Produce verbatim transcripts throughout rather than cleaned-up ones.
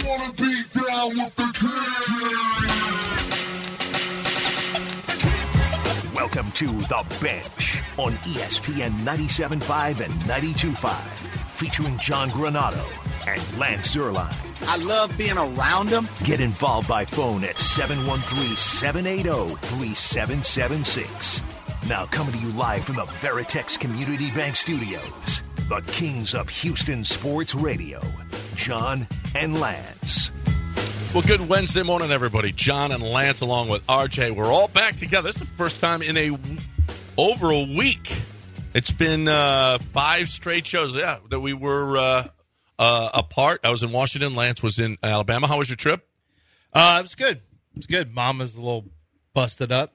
wanna be down with the king. Welcome to The Bench on E S P N ninety-seven point five and ninety-two point five, featuring John Granado and Lance Zierlein. I love being around them. Get involved by phone at seven one three, seven eight zero, three seven seven six. Now coming to you live from the Veritex Community Bank Studios, the kings of Houston sports radio, John and Lance. Well, good Wednesday morning, everybody. John and Lance along with R J. We're all back together. This is the first time in a over a week. It's been uh, five straight shows, yeah, that we were uh, uh, apart. I was in Washington. Lance was in Alabama. How was your trip? Uh, it was good. It was good. Mom was a little busted up.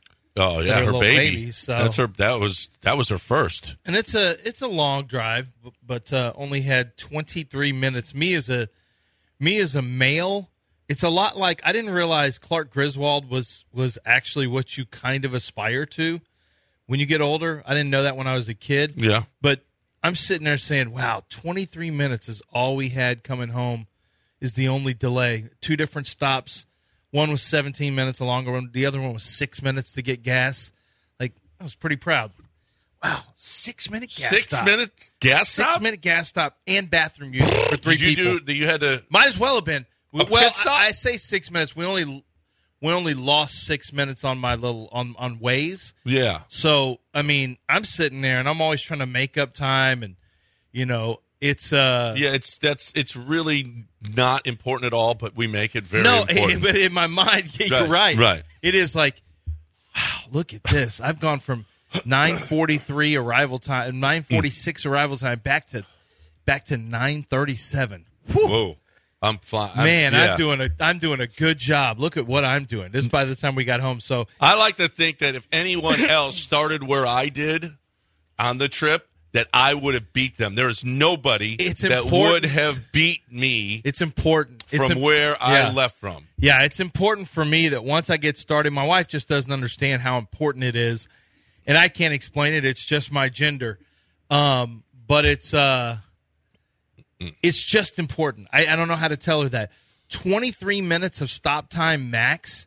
Oh yeah, her her baby. baby, so. That's her. That was that was her first. And it's a it's a long drive, but uh, only had twenty-three minutes. Me as a me as a male, it's a lot like I didn't realize Clark Griswold was was actually what you kind of aspire to when you get older. I didn't know that when I was a kid. Yeah, but I'm sitting there saying, "Wow, twenty-three minutes is all we had coming home. Is the only delay. Two different stops." One was seventeen minutes, a longer one. The other one was six minutes to get gas. Like, I was pretty proud. Wow, six-minute gas six stop. Six minute gas stop? Six-minute gas stop and bathroom use for three Did you people. Do, you had to... Might as well have been. A well, pit stop? I, I say six minutes. We only we only lost six minutes on my little on, on Waze. Yeah. So, I mean, I'm sitting there, and I'm always trying to make up time, and, you know, it's... uh Yeah, it's that's it's really... not important at all, but we make it very no, important. but in my mind, yeah, you're right, right. Right. It is like, wow, look at this. I've gone from nine forty-three arrival time, nine forty-six arrival time, back to back to nine thirty-seven. Whew. Whoa, I'm flying. Man, yeah. I'm doing a I'm doing a good job. Look at what I'm doing. This is by the time we got home. So I like to think that if anyone else started where I did on the trip, that I would have beat them. There is nobody It's that important. would have beat me it's important from it's im- where yeah. I left from. Yeah, it's important for me that once I get started, my wife just doesn't understand how important it is, and I can't explain it. It's just my gender, um, but it's uh, it's just important. I, I don't know how to tell her that. twenty-three minutes of stop time max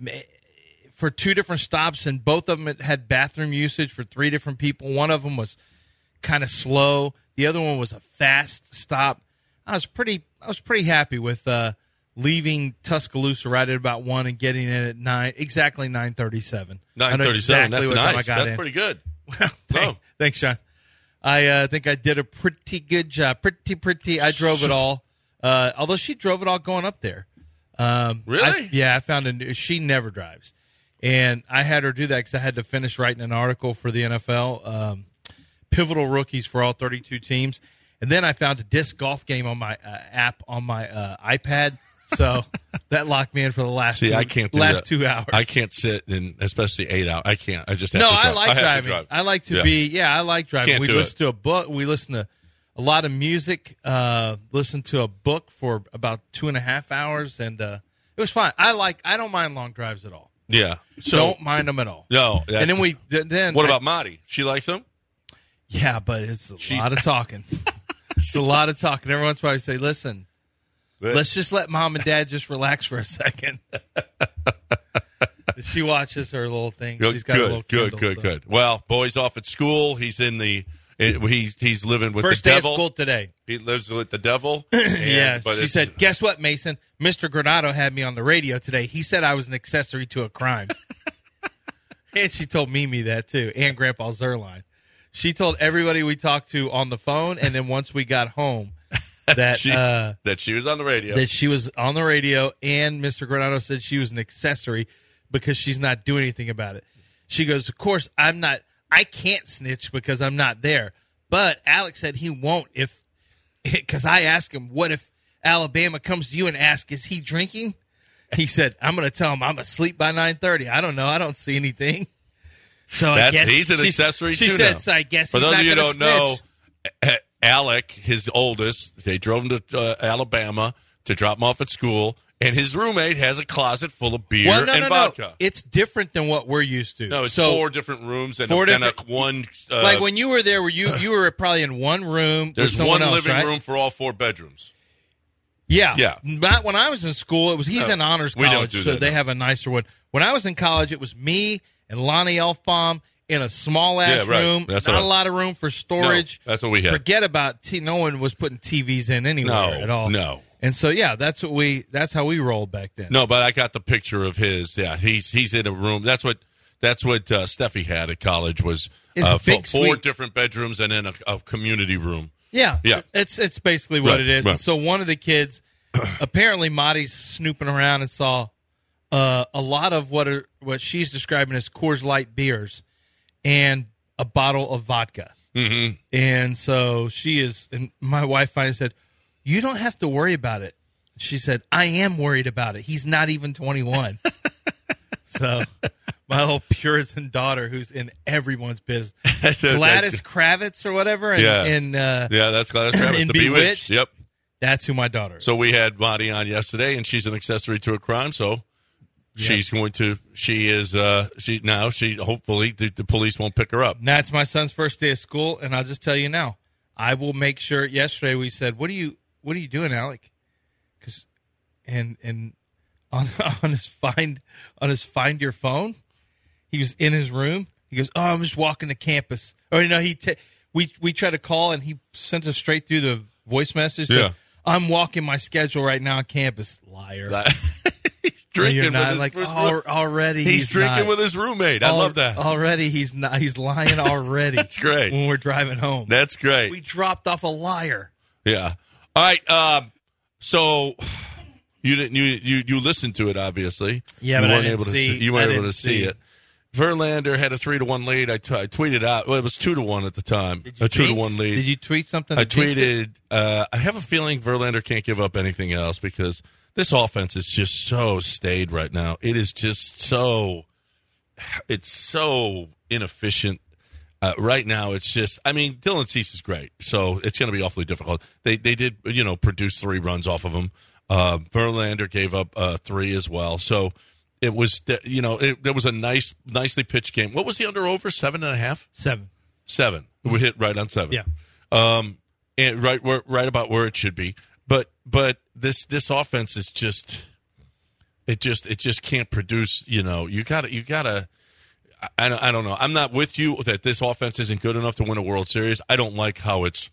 for two different stops, and both of them had bathroom usage for three different people. One of them was kind of slow. The other one was a fast stop. I was pretty I was pretty happy with uh, leaving Tuscaloosa right at about one and getting in at nine, exactly nine thirty-seven. nine thirty-seven, exactly that's what time nice. I got That's in. pretty good. Well, thank, Oh. thanks, Sean. I uh, think I did a pretty good job. Pretty, pretty. I drove it all. Uh, although she drove it all going up there. Um, Really? I, yeah, I found a new, she never drives. And I had her do that because I had to finish writing an article for the N F L. Um, pivotal rookies for all thirty-two teams. And then I found a disc golf game on my uh, app on my uh, iPad. So that locked me in for the last See, two, I can't do last that. two hours. I can't sit in, especially eight hours. I can't. I just have no, to I drive. like I have to driving. drive. I like to Yeah. be. Yeah, I like driving. Can't we do listen it. to a book. We listen to a lot of music. Uh, listen to a book for about two and a half hours, and uh, it was fine. I like. I don't mind long drives at all. Yeah. So, don't mind them at all. No. And then we then What I- about Marty? She likes them? Yeah, but it's a She's- lot of talking. It's a lot of talking. Every once in a while, I say, "Listen, let's just let mom and dad just relax for a second." She watches her little thing. Good, She's got a little good, good, Kindle, good, so. good. Well, boy's off at school. He's in the. It, he's he's living with First the day devil. of school today. He lives with the devil. And, Yeah, but she it's- said, "Guess what, Mason? Mister Granado had me on the radio today. He said I was an accessory to a crime." And she told Mimi that too, and Grandpa Zerline. She told everybody we talked to on the phone, and then once we got home, that she, uh, that she was on the radio. that she was on the radio, and Mister Granado said she was an accessory because she's not doing anything about it. She goes, "Of course, I'm not. I can't snitch because I'm not there." But Alex said he won't if, because I asked him, "What if Alabama comes to you and asks, is he drinking?" He said, "I'm going to tell him I'm asleep by nine thirty. I don't know. I don't see anything." So That's, I guess he's an she, accessory she too said, now. "So I guess For he's those not of you who gonna don't snitch." know, Alec, his oldest, they drove him to uh, Alabama to drop him off at school, and his roommate has a closet full of beer Well, no, and no, vodka. no. It's different than what we're used to. No, it's so, four different rooms and, four a, and a different- one. Uh, like when you were there, were you you were probably in one room with there's someone one else, living right? room for all four bedrooms. Yeah, Yeah. Not when I was in school. It was he's No, in honors we don't college, do so that, they no. have a nicer one. When I was in college, it was me and Lonnie Elfbaum in a small ass Yeah, right. room. That's not what a I- lot of room for storage. No, that's what we had. Forget about t- no one was putting T Vs in anywhere No, at all. no. And so yeah, that's what we. That's how we rolled back then. No, but I got the picture of his. Yeah, he's he's in a room. That's what that's what uh, Steffi had at college was It's uh, a big four suite. different bedrooms and then a, a community room. Yeah, Yeah. It's it's basically what Right, it is. right. And so one of the kids, apparently, Marty's snooping around and saw uh, a lot of what are what she's describing as Coors Light beers and a bottle of vodka. Mm-hmm. And so she is, and my wife finally said, "You don't have to worry about it." She said, "I am worried about it. He's not even twenty-one." So my little Puritan daughter, who's in everyone's business, Gladys Kravitz or whatever, and, Yeah. and uh, Yeah, that's Gladys Kravitz, in the Bewitched. Bewitched. Yep. that's who my daughter is. So we had Monty on yesterday, and she's an accessory to a crime. So she's going to. She is. Uh, she now. She hopefully the, the police won't pick her up. And that's my son's first day of school, and I'll just tell you now, I will make sure. Yesterday we said, "What are you? What are you doing, Alec?" Because, and and on on his find on his find your phone, he was in his room. He goes, "Oh, I'm just walking to campus." Or you know, he ta- we we tried to call, and he sent us straight through the voice message. Yeah. Says, I'm walking my schedule right now on campus. Liar. He's drinking You're not with his, like with- al- already. He's, He's, drinking not. with his roommate. I Al- love that. Already, he's not. He's lying already. That's great. When we're driving home, That's great. we dropped off a liar. Yeah. All right. Um, so you didn't you you you listened to it obviously. Yeah, you but I weren't didn't able to see- see. You weren't I able to didn't see see. it. Verlander had a three to one lead. I, t- I tweeted out. Well, it was two to one at the time. Did you A two to tweet? one lead. Did you tweet something? I to jinx it? tweeted. Uh, I have a feeling Verlander can't give up anything else because this offense is just so staid right now. It is just so. It's so inefficient. Uh, right now, it's just. I mean, Dylan Cease is great, so it's going to be awfully difficult. They they did you know produce three runs off of him. Uh, Verlander gave up uh, three as well, so it was you know it, it was a nice nicely pitched game. What was the under over seven and a half? Seven. Seven. We hit right on seven. Yeah. Um, and right where, right about where it should be. But but this this offense is just it just it just can't produce. You know, you got to you got to. I, I don't know. I'm not with you that this offense isn't good enough to win a World Series. I don't like how it's.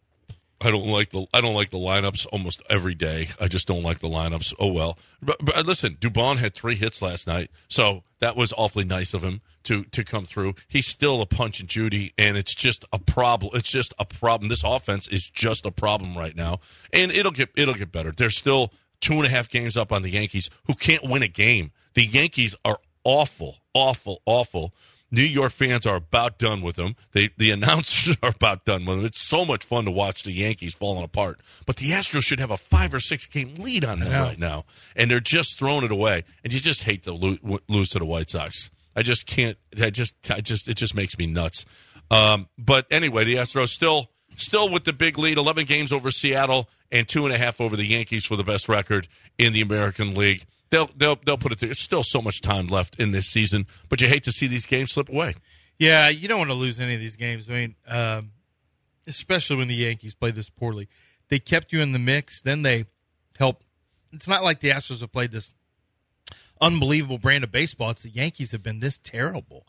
I don't like the I don't like the lineups almost every day. I just don't like the lineups. Oh well. But, but listen, Dubon had three hits last night, so that was awfully nice of him to to come through. He's still a punch and Judy, and it's just a problem. It's just a problem. This offense is just a problem right now, and it'll get it'll get better. They're still two and a half games up on the Yankees, who can't win a game. The Yankees are awful, awful, awful. New York fans are about done with them. They, the announcers are about done with them. It's so much fun to watch the Yankees falling apart. But the Astros should have a five or six game lead on them right now, and they're just throwing it away. And you just hate to lo- lose to the White Sox. I just can't. I just, I just, it just makes me nuts. Um, but anyway, the Astros still, still with the big lead, eleven games over Seattle and two and a half over the Yankees for the best record in the American League. They'll they'll they'll put it through. There's still so much time left in this season, but you hate to see these games slip away. Yeah, you don't want to lose any of these games. I mean, um, especially when the Yankees play this poorly. They kept you in the mix, then they helped. It's not like the Astros have played this unbelievable brand of baseball. It's the Yankees have been this terrible.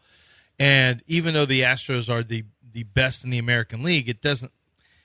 And even though the Astros are the, the best in the American League, it doesn't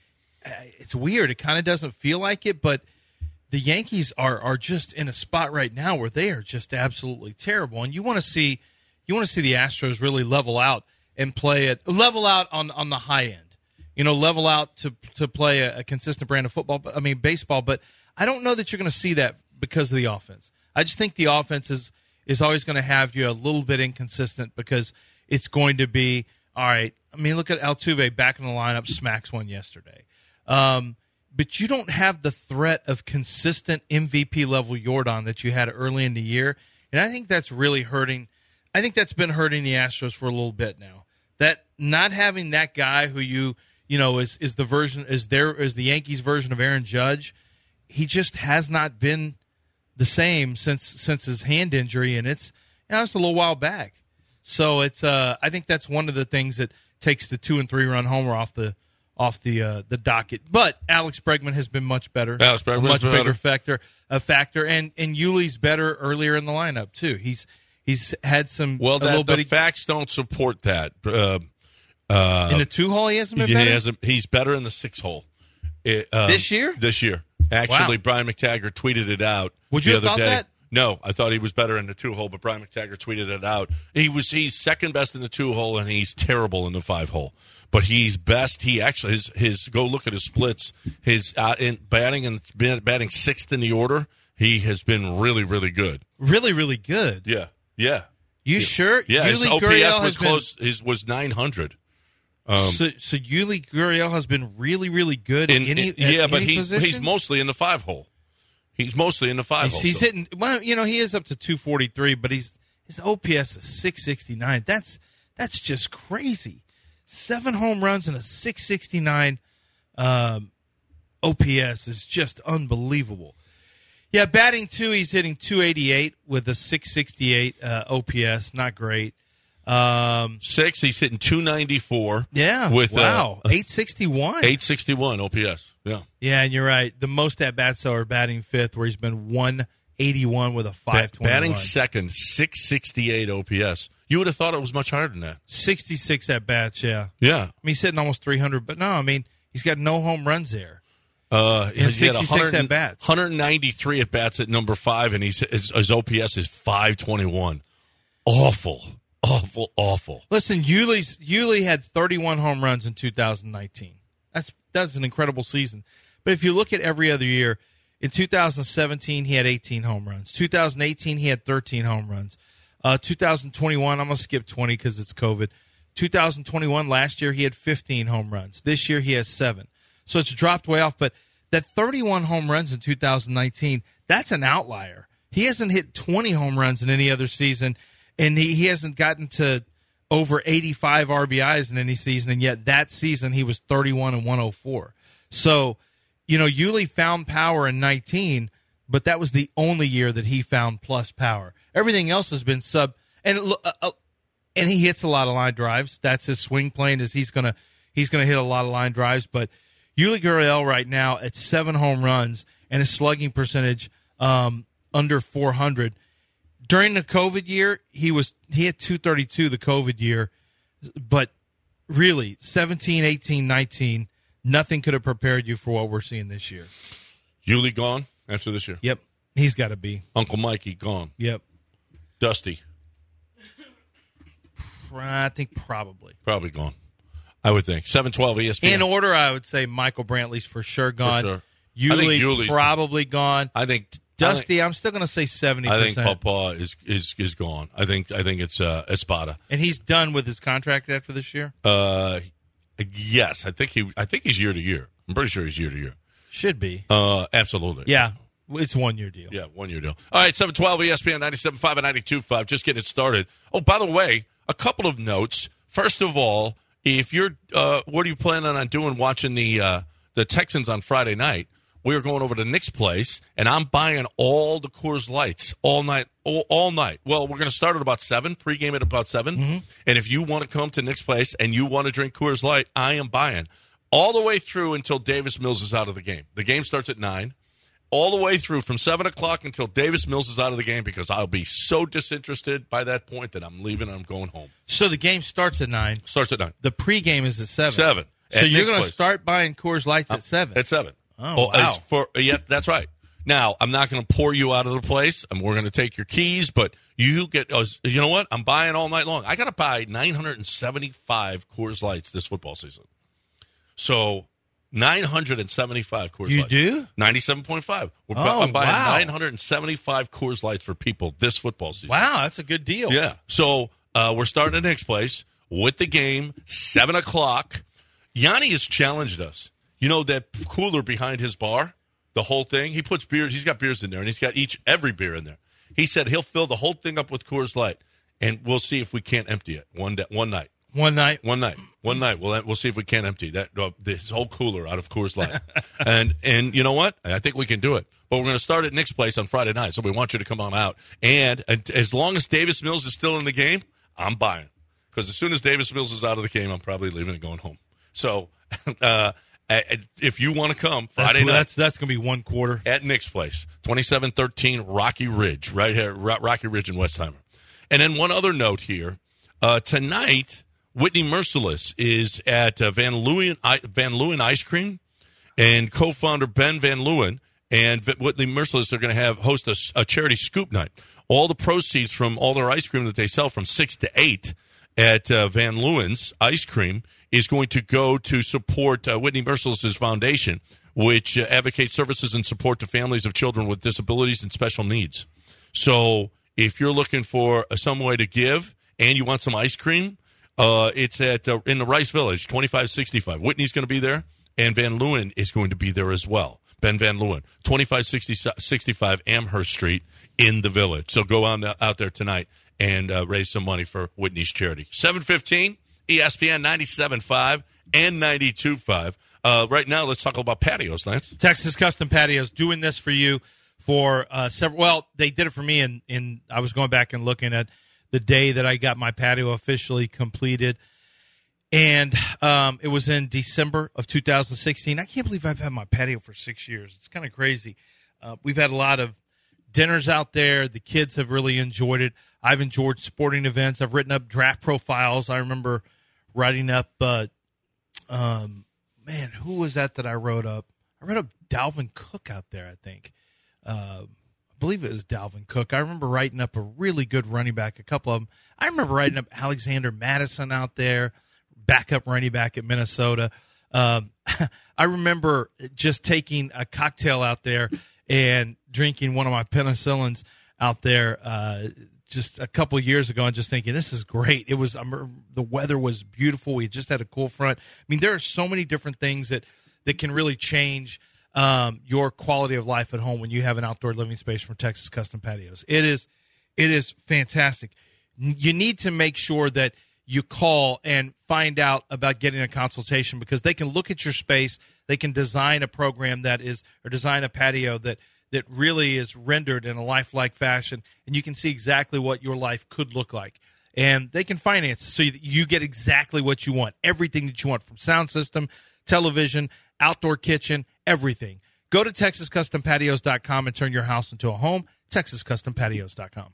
– it's weird. It kind of doesn't feel like it, but – the Yankees are are just in a spot right now where they are just absolutely terrible, and you want to see you want to see the Astros really level out and play it level out on, on the high end, you know, level out to to play a, a consistent brand of football. I mean baseball, but I don't know that you're going to see that because of the offense. I just think the offense is is always going to have you a little bit inconsistent because it's going to be all right. I mean, look at Altuve back in the lineup, smacks one yesterday. Um, But you don't have the threat of consistent M V P level Yordan that you had early in the year, and I think that's really hurting. I think that's been hurting the Astros for a little bit now. That not having that guy who you you know is is the version is there is the Yankees version of Aaron Judge. He just has not been the same since since his hand injury, and it's you know, it's a little while back. So it's uh I think that's one of the things that takes the two and three run homer off the. off the uh, the docket. But Alex Bregman has been much better. Alex a Bregman's much been bigger better. factor, a factor, and and Yuli's better earlier in the lineup too. He's he's had some Well, a that, little the bit of, facts don't support that. Uh, uh, in the two hole. He hasn't been he better hasn't, he's better in the six hole. It, um, this year. This year. Actually, Wow. Brian McTaggart tweeted it out Would the you have other thought day. that? No, I thought he was better in the two hole, but Brian McTaggart tweeted it out. He was he's second best in the two hole, and he's terrible in the five hole. But he's best. He actually his his go look at his splits. His uh, in batting and batting sixth in the order. He has been really really good. Really, really good. Yeah, yeah, You sure? yeah. His Yuli O P S Gurriel was has been- close. His was nine hundred. Um, so, so Yuli Gurriel has been really, really good in, in any in- yeah, at but any he's position? he's mostly in the five hole. He's mostly in the five He's, hole. he's so- hitting. Well, you know, he is up to two forty-three, but he's his O P S is six sixty-nine. That's that's just crazy. Seven home runs and a six sixty-nine um, O P S is just unbelievable. Yeah, batting two, he's hitting two eighty-eight with a six sixty-eight uh, O P S. Not great. Um, Six, he's hitting two ninety-four. yeah. With wow. uh, eight sixty-one. eight sixty-one O P S. Yeah. Yeah, and you're right. The most at bats are batting fifth, where he's been one eighty-one with a five twenty-one. Batting second, six sixty-eight O P S. You would have thought it was much higher than that. sixty-six at bats, yeah. Yeah. I mean, he's hitting almost three hundred, but no, I mean, he's got no home runs there. Uh, And he had sixty-six one hundred at-bats. one ninety-three at bats at number five, and he's, his, his O P S is five twenty-one. Awful, awful, awful. Listen, Yuli's, Yuli had thirty-one home runs in two thousand nineteen. That's that's an incredible season. But if you look at every other year, in two thousand seventeen, he had eighteen home runs. two thousand eighteen, he had thirteen home runs. Uh, two thousand twenty-one, I'm going to skip twenty because it's COVID. two thousand twenty-one, last year, he had fifteen home runs. This year, he has seven. So it's dropped way off. But that thirty-one home runs in two thousand nineteen, that's an outlier. He hasn't hit twenty home runs in any other season, and he, he hasn't gotten to over eighty-five R B Is in any season, and yet that season he was thirty-one and one oh four. So, you know, Yuli found power in nineteen, but that was the only year that he found plus power. Everything else has been sub, and uh, uh, and he hits a lot of line drives. That's his swing plane, is he's gonna he's gonna hit a lot of line drives. But Yuli Gurriel right now at seven home runs and his slugging percentage um, under four hundred. During the COVID year, he was he had two thirty-two the COVID year, but really seventeen, eighteen, nineteen, nothing could have prepared you for what we're seeing this year. Yuli gone after this year. Yep, he's got to be. Uncle Mikey gone. Yep, Dusty I think probably. probably gone. I would think seven twelve E S P N. In order, I would say Michael Brantley's for sure gone. sure. I think Yuli Yuli's- probably gone. I think Dusty, I'm still going to say seventy I think percent. Papa is, is is gone. I think I think it's uh, Espada. And he's done with his contract after this year? Uh, yes, I think he. I think he's year to year. I'm pretty sure he's year to year. Should be. Uh, absolutely. Yeah, it's a one-year deal. Yeah, one year deal. All right, seven twelve E S P N ninety-seven point five and ninety-two point five. Just getting it started. Oh, by the way, a couple of notes. First of all, if you're, uh, what are you planning on doing watching the uh, the Texans on Friday night? We are going over to Nick's place, and I'm buying all the Coors Lights all night. All, all night. Well, we're going to start at about seven, pregame at about seven. Mm-hmm. And if you want to come to Nick's place and you want to drink Coors Light, I am buying all the way through until Davis Mills is out of the game. The game starts at nine. All the way through from seven o'clock until Davis Mills is out of the game, because I'll be so disinterested by that point that I'm leaving and I'm going home. So the game starts at nine. Starts at nine. The pregame is at seven. Seven. So At you're Nick's going to place. start buying Coors Lights at seven. At seven. Oh, as wow. For, yeah, that's right. Now, I'm not going to pour you out of the place, and we're going to take your keys, but you get, uh, you know what? I'm buying all night long. I got to buy nine hundred seventy-five Coors Lights this football season. So, nine hundred seventy-five Coors You Lights. do? ninety-seven point five. We're bu- Oh, I'm buying wow. nine hundred seventy-five Coors Lights for people this football season. Wow, that's a good deal. Yeah. So uh, we're starting at Nick's place with the game, seven o'clock. Yanni has challenged us. You know that cooler behind his bar, the whole thing? He puts beers. He's got beers in there, and he's got each every beer in there. He said he'll fill the whole thing up with Coors Light, and we'll see if we can't empty it one day, one night. One night. One night. One night. We'll we'll see if we can't empty that uh, this whole cooler out of Coors Light. and and you know what? I think we can do it. But we're going to start at Nick's place on Friday night, so we want you to come on out. And, and as long as Davis Mills is still in the game, I'm buying. Because as soon as Davis Mills is out of the game, I'm probably leaving and going home. So uh, if you want to come Friday that's, night, that's that's going to be one quarter at Nick's place, twenty-seven thirteen Rocky Ridge, right here, Rocky Ridge in Westheimer. And then one other note here: uh, tonight, Whitney Merciless is at uh, Van Leeuwen Van Leeuwen Ice Cream, and co-founder Ben Van Leeuwen and Whitney Merciless are going to have host a, a charity scoop night. All the proceeds from all their ice cream that they sell from six to eight at uh, Van Leeuwen's Ice Cream is going to go to support uh, Whitney Merciless's foundation, which uh, advocates services and support to families of children with disabilities and special needs. So if you're looking for uh, some way to give and you want some ice cream, uh, it's at uh, in the Rice Village, twenty-five sixty-five. Whitney's going to be there, and Van Leeuwen is going to be there as well. Ben Van Leeuwen, twenty-five sixty-five Amherst Street in the Village. So go on out there tonight and uh, raise some money for Whitney's charity. seven fifteen, E S P N ninety-seven point five and ninety-two point five. Uh, right now, let's talk about patios, Lance. Texas Custom Patios doing this for you for uh, several. Well, they did it for me, and in, in, I was going back and looking at the day that I got my patio officially completed. And um, it was in December of two thousand sixteen. I can't believe I've had my patio for six years. It's kind of crazy. Uh, we've had a lot of dinners out there. The kids have really enjoyed it. I've enjoyed sporting events. I've written up draft profiles. I remember writing up, uh, um, man, who was that that I wrote up? I wrote up Dalvin Cook out there, I think. Uh, I believe it was Dalvin Cook. I remember writing up a really good running back, a couple of them. I remember writing up Alexander Madison out there, backup running back at Minnesota. Um, I remember just taking a cocktail out there and drinking one of my penicillins out there uh, just a couple of years ago and just thinking, this is great. It was um, the weather was beautiful. We just had a cool front. I mean, there are so many different things that, that can really change um, your quality of life at home when you have an outdoor living space from Texas Custom Patios. It is, it is fantastic. You need to make sure that you call and find out about getting a consultation because they can look at your space. They can design a program that is, or design a patio that, that really is rendered in a lifelike fashion, and you can see exactly what your life could look like. And they can finance so you, you get exactly what you want, everything that you want from sound system, television, outdoor kitchen, everything. Go to Texas Custom Patios dot com and turn your house into a home, Texas Custom Patios dot com.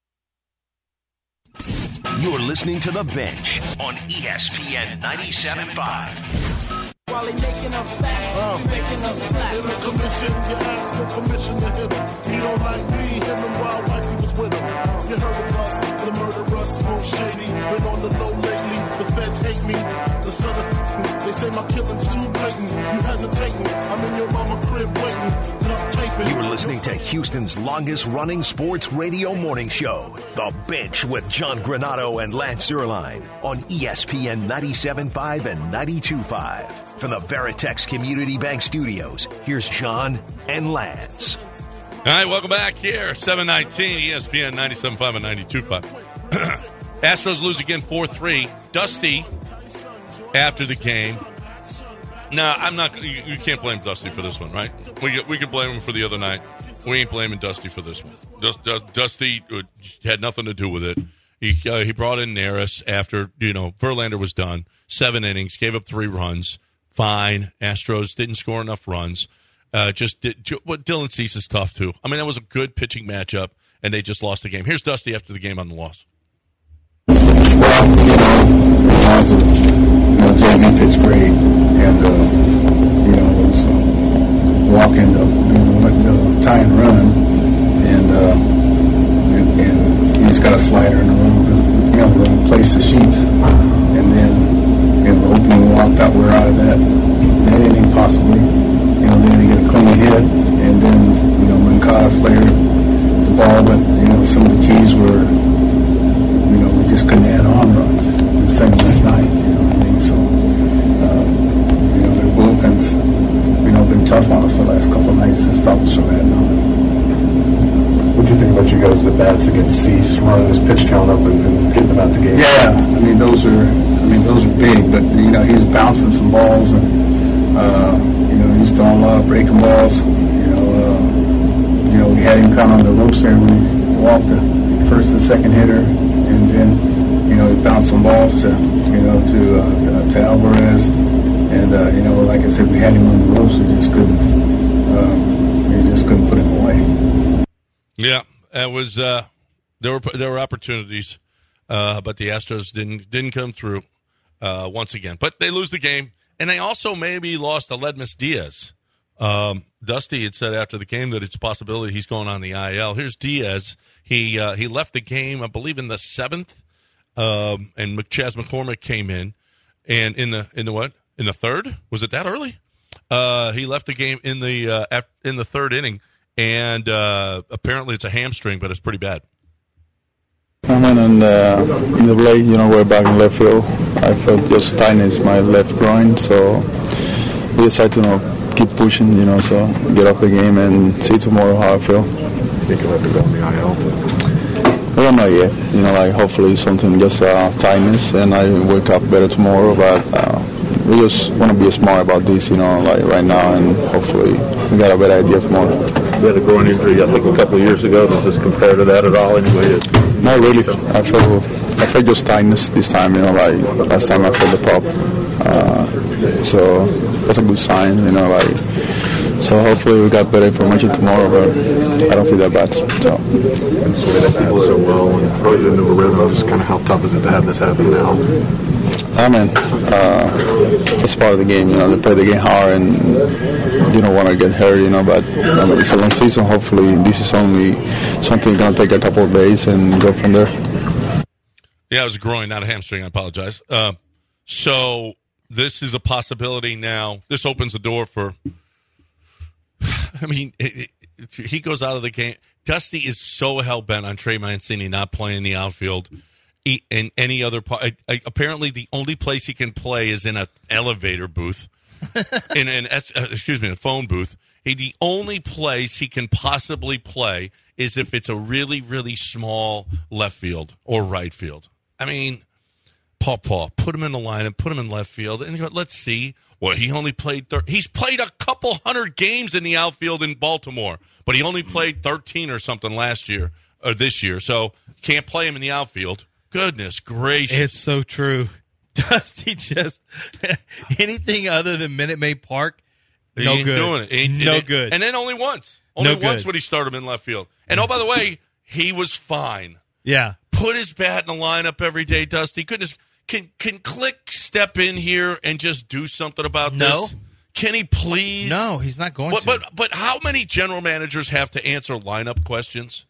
You're listening to The Bench on E S P N ninety-seven point five. While he making up facts, um, making up facts. In a commission, you ask for permission to hit him. You don't like me, him and wild wife, he was with him. You heard of us, the murderers, most shady. Been on the low lately, the feds hate me. The sun is, they say my killing's too blatant. You hesitating, I'm in your mama crib waiting. Not taping. You're listening to Houston's longest-running sports radio morning show, The Bench with John Granado and Lance Zierlein on E S P N ninety-seven point five and ninety-two point five. From the Veritex Community Bank Studios, here's John and Lance. All right, welcome back here. seven nineteen, E S P N ninety-seven point five and ninety-two point five. Astros lose again four three. Dusty, after the game. No, I'm not. You, you can't blame Dusty for this one, right? We we can blame him for the other night. We ain't blaming Dusty for this one. Dust, Dust, Dusty had nothing to do with it. He uh, he brought in Neris after, you know, Verlander was done. Seven innings, gave up three runs. Fine. Astros didn't score enough runs. Uh, just did, what Dylan Cease is tough too. I mean, that was a good pitching matchup, and they just lost the game. Here's Dusty after the game on the loss. Well, you know, I was a you know, J V pitched great, and uh, you know, it was uh, walking the you know, the tie and run, and, uh, and and he just got a slider in the wrong, you know, the wrong place the sheets, and then. You know, the opening walk, thought we were out of that, that inning possibly. You know, then he get a clean hit, and then, you know, Moncada flared the ball, but, you know, some of the keys were, you know, we just couldn't add on runs. The same last night, you know what I mean? So, uh, you know, their bullpens, you know, been tough on us the last couple of nights and stopped us from adding on. What do you think about you guys' at-bats against Cease, running his pitch count up and, and getting him out the game? Yeah, I mean, those are, I mean, those are big, but, you know, he's bouncing some balls, and, uh, you know, he's throwing a lot of breaking balls. You know, uh, you know, we had him kind of on the ropes there when we walked the first and second hitter, and then, you know, he bounced some balls to, you know, to, uh, to, to Alvarez. And, uh, you know, like I said, we had him on the ropes. We just couldn't, um, we just couldn't put him away. Yeah, it was, uh, there were, there were opportunities, uh, but the Astros didn't, didn't come through, uh, once again. But they lose the game, and they also maybe lost Aledmus Diaz. Um, Dusty had said after the game that it's a possibility he's going on the I L. Here's Diaz. He uh, he left the game, I believe, in the seventh, um, and Chas McCormick came in, and in the in the what in the third, was it that early? Uh, he left the game in the uh, af- in the third inning, and uh, apparently it's a hamstring, but it's pretty bad. I went in the, in the blade, you know, way back in left field. I felt just tightness in my left groin, so we decided to, you know, keep pushing, you know, so get off the game and see tomorrow how I feel. Think you'll have to go on the I L? I don't know yet. You know, like hopefully something just uh, tightness and I wake up better tomorrow. But uh, we just want to be smart about this, you know, like right now, and hopefully we got a better idea tomorrow. You had a groin injury, I think, a couple of years ago. Does this compare to that at all? Anyway, not really. I feel I feel just tightness this time. You know, like last time I felt the pop. Uh, so that's a good sign. You know, like. So hopefully we got better information tomorrow, but I don't feel that bad. So. And so that people so well and put you into a rhythm. Just kind of how tough is it to have this happen now? I mean, uh, that's part of the game. You know, they play the game hard, and you don't want to get hurt. You know, but I mean, it's a long season. Hopefully, this is only something going to take a couple of days and go from there. Yeah, it was a groin, not a hamstring. I apologize. Uh, so this is a possibility now. This opens the door for. I mean, it, it, he goes out of the game. Dusty is so hell-bent on Trey Mancini not playing the outfield he, in any other part. I, I, apparently, the only place he can play is in an elevator booth, in an uh, excuse me, a phone booth. He, the only place he can possibly play is if it's a really, really small left field or right field. I mean, Paw Paw, put him in the lineup, put him in left field, and let's see. Well, he only played thir- – he's played a couple hundred games in the outfield in Baltimore, but he only played thirteen or something last year or this year, so can't play him in the outfield. Goodness gracious. It's so true. Dusty just – anything other than Minute Maid Park, he no ain't good. Doing it. He, no and, good. And then only once. Only no once good. would he start him in left field. And, oh, by the way, he was fine. Yeah. Put his bat in the lineup every day, Dusty. Goodness – Can can Click step in here and just do something about no. this? Can he please? No, he's not going but, to. But but how many general managers have to answer lineup questions?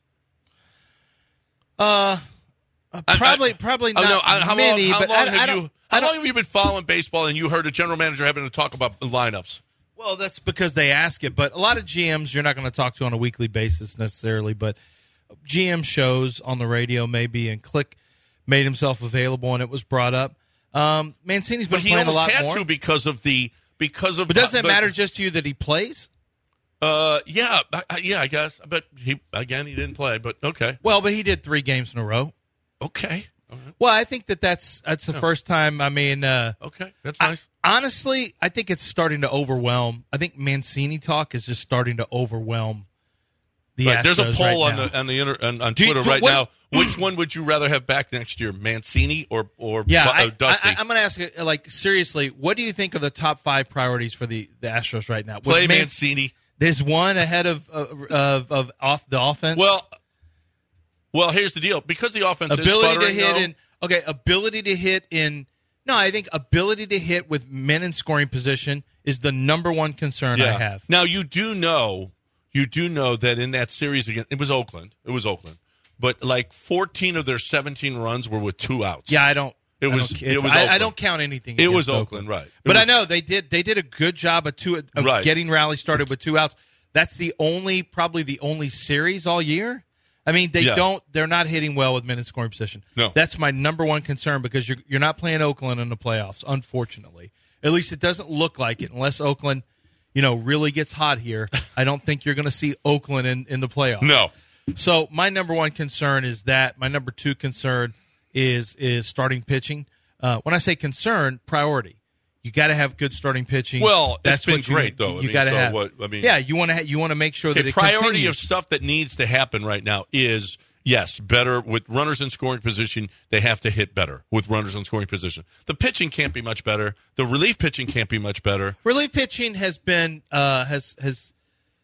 Uh, uh probably I, I, probably I not know, how many. Long, how but long I, have I you? How long have you been following baseball and you heard a general manager having to talk about lineups? Well, that's because they ask it. But a lot of G Ms you're not going to talk to on a weekly basis necessarily. But G M shows on the radio maybe, and Click made himself available and it was brought up. Um, Mancini's been but he playing a lot had more to because of the because of. But doesn't it but, matter just to you that he plays? Uh, yeah, I, yeah, I guess. But he again, he didn't play. But okay. Well, but he did three games in a row. Okay. Right. Well, I think that that's that's the no. first time. I mean, uh, okay, that's nice. I, honestly, I think it's starting to overwhelm. I think Mancini talk is just starting to overwhelm. The right. There's a poll right on now. the on the inter, on, on do Twitter you, do, right what, now. Which one would you rather have back next year, Mancini or or yeah, uh, I, Dusty? I, I'm going to ask you, like, seriously, what do you think are the top five priorities for the, the Astros right now? Play Man- Mancini. There's one ahead of of of off the offense. Well, well, here's the deal. Because the offense ability is to hit though, in okay, ability to hit in. No, I think ability to hit with men in scoring position is the number one concern yeah. I have. Now you do know, you do know that in that series against it was Oakland. It was Oakland. But like fourteen of their seventeen runs were with two outs. Yeah, I don't. It I was. don't, It was. I, Oakland. I don't count anything. It was Oakland, Oakland, right? It but was, I know they did. They did a good job of two of right. getting rally started with two outs. That's the only, probably the only series all year. I mean, they yeah. don't. They're not hitting well with men in scoring position. No, that's my number one concern because you're you're not playing Oakland in the playoffs. Unfortunately, at least it doesn't look like it. Unless Oakland, you know, really gets hot here, I don't think you're going to see Oakland in, in the playoffs. No. So my number one concern is that. My number two concern is is starting pitching. Uh, when I say concern, priority. You got to have good starting pitching. Well, that's been what you, great though. You I mean, got to so have. What, I mean, yeah, you want to ha- you want to make sure okay, that it priority continues. of stuff that needs to happen right now is Yes, better with runners in scoring position. They have to hit better with runners in scoring position. The pitching can't be much better. The relief pitching can't be much better. Relief pitching has been uh, has has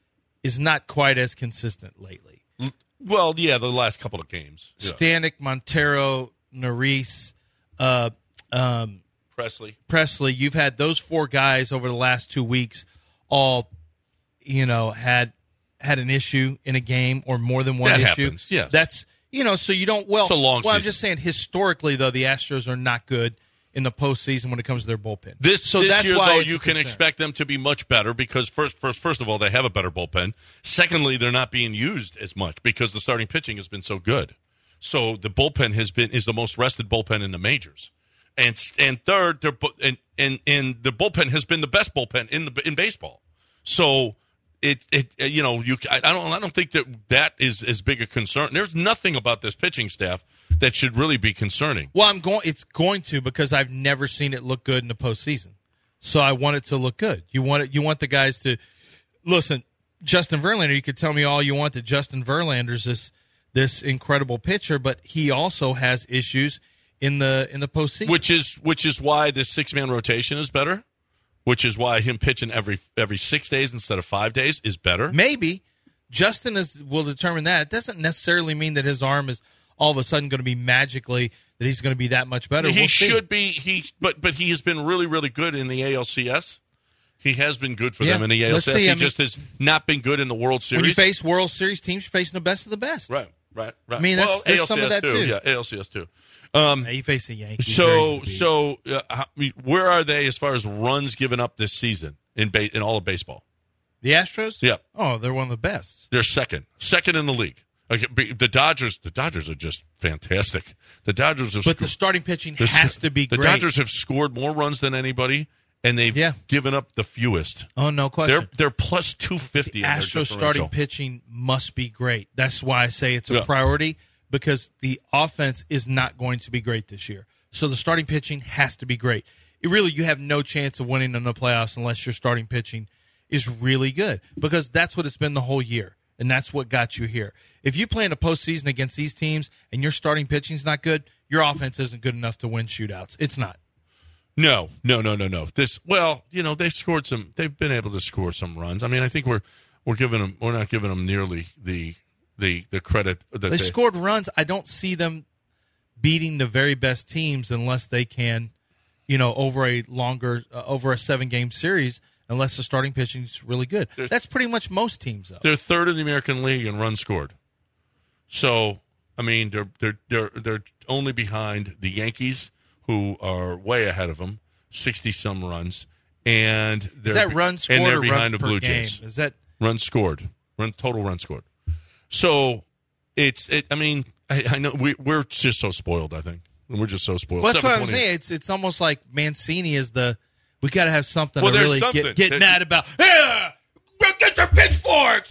is not quite as consistent lately. Well, yeah, the last couple of games. Yeah. Stanek, Montero, Neris, uh, um, Presley. Presley. You've had those four guys over the last two weeks, all you know had. had an issue in a game or more than one that issue. Happens, yes. That's, you know, so you don't, well, it's a long well, I'm season. just saying historically, though, the Astros are not good in the postseason when it comes to their bullpen. This, so this that's year, why though, it's you a can concern. expect them to be much better because, first, first, first of all, they have a better bullpen. Secondly, they're not being used as much because the starting pitching has been so good. So the bullpen has been is the most rested bullpen in the majors. And and third, they're, and, and, and the bullpen has been the best bullpen in the in baseball. So It, it, you know, you. I don't. I don't think that that is as big a concern. There's nothing about this pitching staff that should really be concerning. Well, I'm going. It's going to because I've never seen it look good in the postseason. So I want it to look good. You want it. You want the guys to listen. Justin Verlander. You could tell me all you want that Justin Verlander's this this incredible pitcher, but he also has issues in the in the postseason. Which is which is why this six man rotation is better. Which is why him pitching every every six days instead of five days is better. Maybe Justin is will determine that. It doesn't necessarily mean that his arm is all of a sudden going to be magically that he's going to be that much better. He we'll should see. be. He but but he has been really really good in the A L C S. He has been good for Yeah, them in the A L C S. let's see. He I mean, just has not been good in the World Series. When you face World Series teams, you're facing the best of the best. Right, right, right. I mean, that's, well, there's A L C S some of that too. too. Yeah, A L C S too. Um, yeah, you face the Yankees. So, so uh, how, where are they as far as runs given up this season in ba- in all of baseball? The Astros? Yeah. Oh, they're one of the best. They're second, second in the league. Okay, the Dodgers, the Dodgers are just fantastic. The Dodgers have, but sco- the starting pitching the, has to be the great. The Dodgers have scored more runs than anybody, and they've yeah. given up the fewest. Oh, no question. They're they're plus two fifty. The Astros starting pitching must be great. That's why I say it's a yeah. priority. Because the offense is not going to be great this year. So the starting pitching has to be great. It really, you have no chance of winning in the playoffs unless your starting pitching is really good. Because that's what it's been the whole year. And that's what got you here. If you play in a postseason against these teams and your starting pitching is not good, your offense isn't good enough to win shootouts. It's not. No, no, no, no, no. This, well, you know, they've scored some, they've been able to score some runs. I mean, I think we're, we're giving them, we're not giving them nearly the, The, the credit that they, they scored runs. I don't see them beating the very best teams unless they can, you know, over a longer, uh, over a seven game series, unless the starting pitching is really good. There's, That's pretty much most teams, though. They're third in the American League in runs scored. So, I mean, they're they're they're they're only behind the Yankees, who are way ahead of them, sixty some runs, and they're is that run scored and they're or behind runs the per Blue game? Jays. Is that run scored? Run total run scored. So it's it. I mean, I, I know we we're just so spoiled. I think we're just so spoiled. Well, that's what I'm saying. It's it's almost like Mancini is the. We got to have something well, to really something. get get mad about. Yeah, get your pitchforks,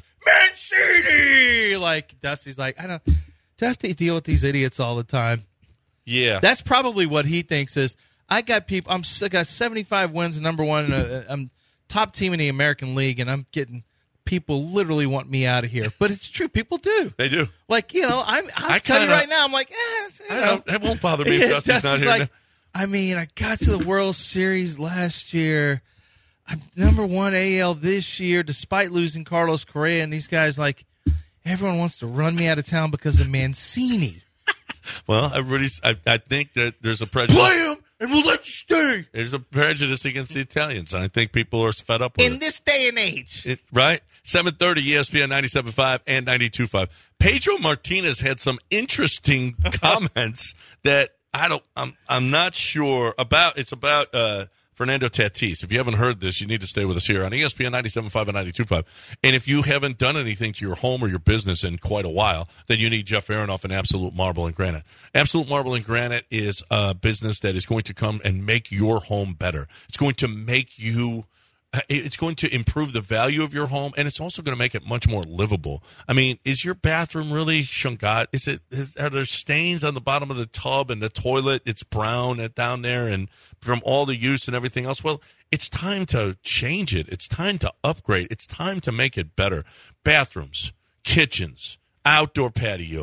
Mancini. Like Dusty's like, I don't. Dusty deal with these idiots all the time. Yeah, that's probably what he thinks is. I got people. I'm I got seventy-five wins, number one. Uh, I'm top team in the American League, and I'm getting. People literally want me out of here, but it's true. People do. They do. Like you know, I'm. I'll I tell kinda, you right now. I'm like, eh, you I know, don't. It won't bother me if Dusty's, Dusty's not here. Like, now. I mean, I got to the World Series last year. I'm number one A L this year, despite losing Carlos Correa, and these guys like everyone wants to run me out of town because of Mancini. Well, everybody's. I, I think that there's a prejudice. Play him, and we'll let you stay. There's a prejudice against the Italians, and I think people are fed up with in it. this day and age. It, right? seven thirty E S P N ninety-seven point five and ninety-two point five. Pedro Martinez had some interesting comments that I don't. I'm. I'm not sure about. It's about uh, Fernando Tatis. If you haven't heard this, you need to stay with us here on E S P N ninety-seven point five and ninety-two point five. And if you haven't done anything to your home or your business in quite a while, then you need Jeff Aronoff and Absolute Marble and Granite. Absolute Marble and Granite is a business that is going to come and make your home better. It's going to make you. It's going to improve the value of your home, and it's also going to make it much more livable. I mean, is your bathroom really shungat? Is it? Is, are there stains on the bottom of the tub and the toilet? It's brown down there, and from all the use and everything else. Well, it's time to change it. It's time to upgrade. It's time to make it better. Bathrooms, kitchens, outdoor patios,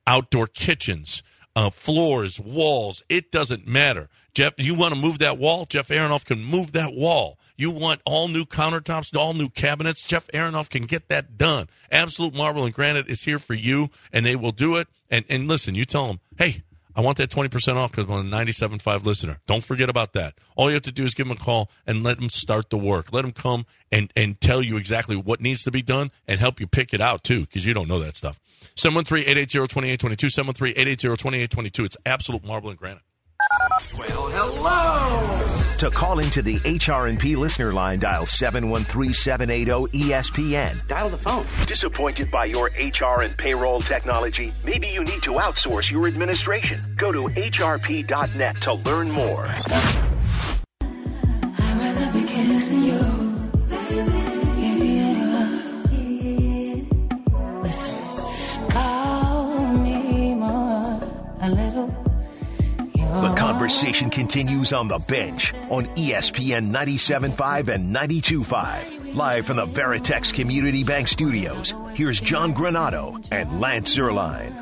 outdoor kitchens, uh, floors, walls. It doesn't matter. Jeff, you want to move that wall? Jeff Aronoff can move that wall. You want all new countertops, all new cabinets? Jeff Aronoff can get that done. Absolute Marble and Granite is here for you, and they will do it. And, and listen, you tell them, hey, I want that twenty percent off because I'm a ninety-seven point five listener. Don't forget about that. All you have to do is give them a call and let them start the work. Let them come and, and tell you exactly what needs to be done and help you pick it out, too, because you don't know that stuff. seven one three, eight eight zero, two eight two two, seven one three, eight eight zero, two eight two two. It's Absolute Marble and Granite. Well, hello. To call into the H R and P listener line, dial seven one three, seven eight zero, E S P N. Dial the phone. Disappointed by your H R and payroll technology? Maybe you need to outsource your administration. Go to H R P dot net to learn more. I'd rather be kissing you, baby. Listen, call me more, a little. The conversation continues on The Bench on E S P N ninety-seven point five and ninety-two point five. Live from the Veritex Community Bank Studios, here's John Granato and Lance Zierlein.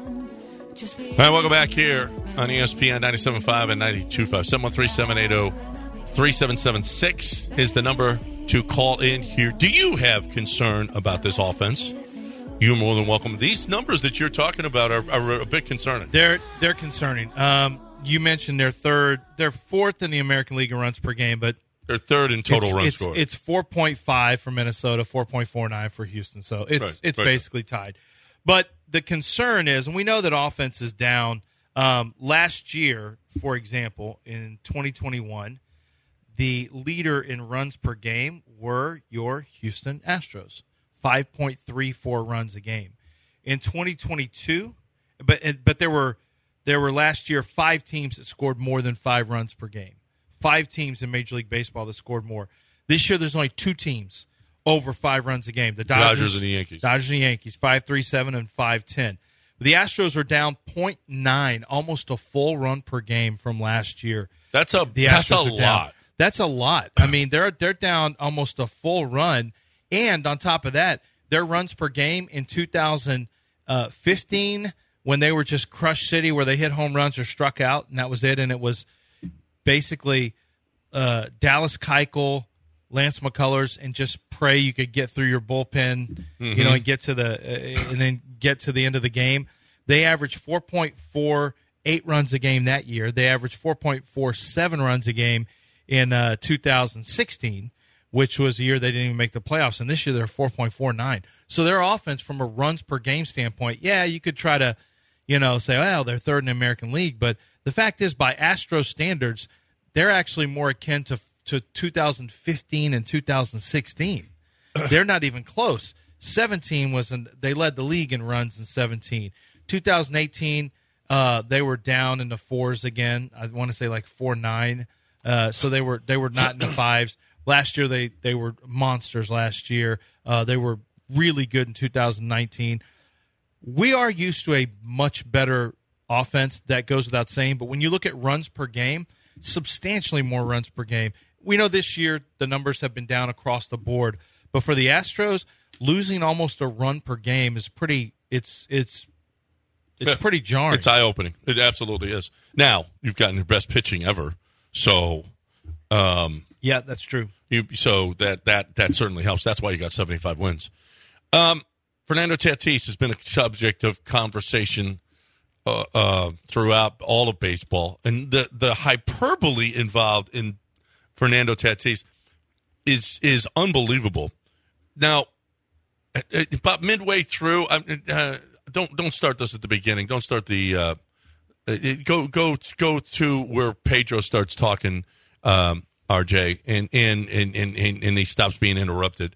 All right, welcome back here on E S P N ninety-seven point five and ninety-two point five. seven one three, seven eight zero, three seven seven six is the number to call in here. Do you have concern about this offense? You're more than welcome. These numbers that you're talking about are, are a bit concerning. They're, they're concerning. Um, You mentioned they're third, they're fourth in the American League in runs per game, but they're third in total it's, runs it's, scored. It's four point five for Minnesota, four point four nine for Houston. So it's right, it's right. basically tied. But the concern is, and we know that offense is down. Um, last year, for example, in twenty twenty-one, the leader in runs per game were your Houston Astros, five point three four runs a game. In twenty twenty-two, but but there were. There were last year five teams that scored more than five runs per game. Five teams in Major League Baseball that scored more. This year, there's only two teams over five runs a game. The Dodgers, Dodgers and the Yankees. Dodgers and the Yankees, five three seven and five ten. The Astros are down point nine, almost a full run per game from last year. That's a the that's Astros a are down. lot. That's a lot. I mean, they're they're down almost a full run, and on top of that, their runs per game in two thousand fifteen. When they were just Crush City, where they hit home runs or struck out, and that was it. And it was basically uh, Dallas Keuchel, Lance McCullers, and just pray you could get through your bullpen, mm-hmm. you know, and get to the uh, and then get to the end of the game. They averaged four point four eight runs a game that year. They averaged four point four seven runs a game in uh, two thousand sixteen, which was a year they didn't even make the playoffs. And this year they're four point four nine. So their offense, from a runs per game standpoint, yeah, you could try to. You know, say, well, they're third in the American League. But the fact is, by Astro standards, they're actually more akin to to two thousand fifteen and two thousand sixteen. They're not even close. seventeen was in, they led the league in runs in seventeen. two thousand eighteen, uh, they were down in the fours again. I want to say like four nine. Uh, so they were they were not in the fives. Last year, they, they were monsters last year. Uh, they were really good in two thousand nineteen. We are used to a much better offense, that goes without saying. But when you look at runs per game, substantially more runs per game. We know this year the numbers have been down across the board. But for the Astros, losing almost a run per game is pretty it's it's it's yeah, pretty jarring. It's eye-opening. It absolutely is. Now, you've gotten your best pitching ever. So um, yeah, that's true. You, so that, that that certainly helps. That's why you got seventy-five wins. Um Fernando Tatis has been a subject of conversation uh, uh, throughout all of baseball, and the, the hyperbole involved in Fernando Tatis is is unbelievable. Now, about midway through, uh, don't don't start this at the beginning. Don't start the uh, go go go to where Pedro starts talking, um, R J, and and, and and and he stops being interrupted.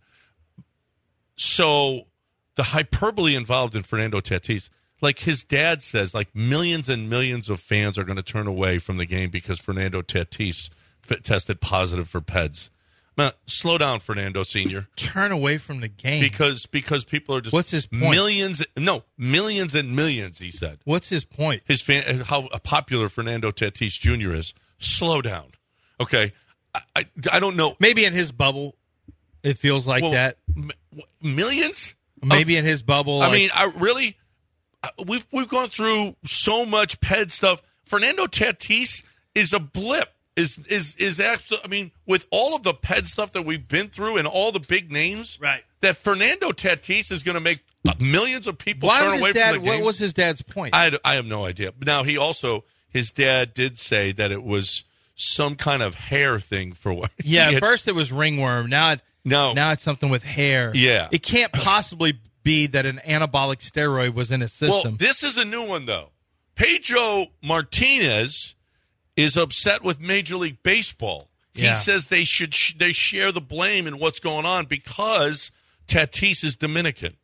So. The hyperbole involved in Fernando Tatis, like his dad says, like millions and millions of fans are going to turn away from the game because Fernando Tatis fit, tested positive for P E D S. Now, slow down, Fernando Senior Turn away from the game because because people are just what's his point? Millions, no millions and millions. He said. What's his point? His fan, how popular Fernando Tatis Junior is. Slow down, okay? I I, I don't know. Maybe in his bubble, it feels like well, that. M- millions. Maybe in his bubble. I like, mean, I really, we've we've gone through so much P E D stuff. Fernando Tatis is a blip. Is is is actually? I mean, with all of the P E D stuff that we've been through and all the big names, right? That Fernando Tatis is going to make millions of people Why turn would away his dad, from the game. What was his dad's point? I, I have no idea. Now he also his dad did say that it was some kind of hair thing for what. Yeah, at first it was ringworm. Now it no, now it's something with hair. Yeah, it can't possibly be that an anabolic steroid was in his system. Well, this is a new one though. Pedro Martinez is upset with Major League Baseball. He Yeah. says they should sh- they share the blame in what's going on because Tatis is Dominican.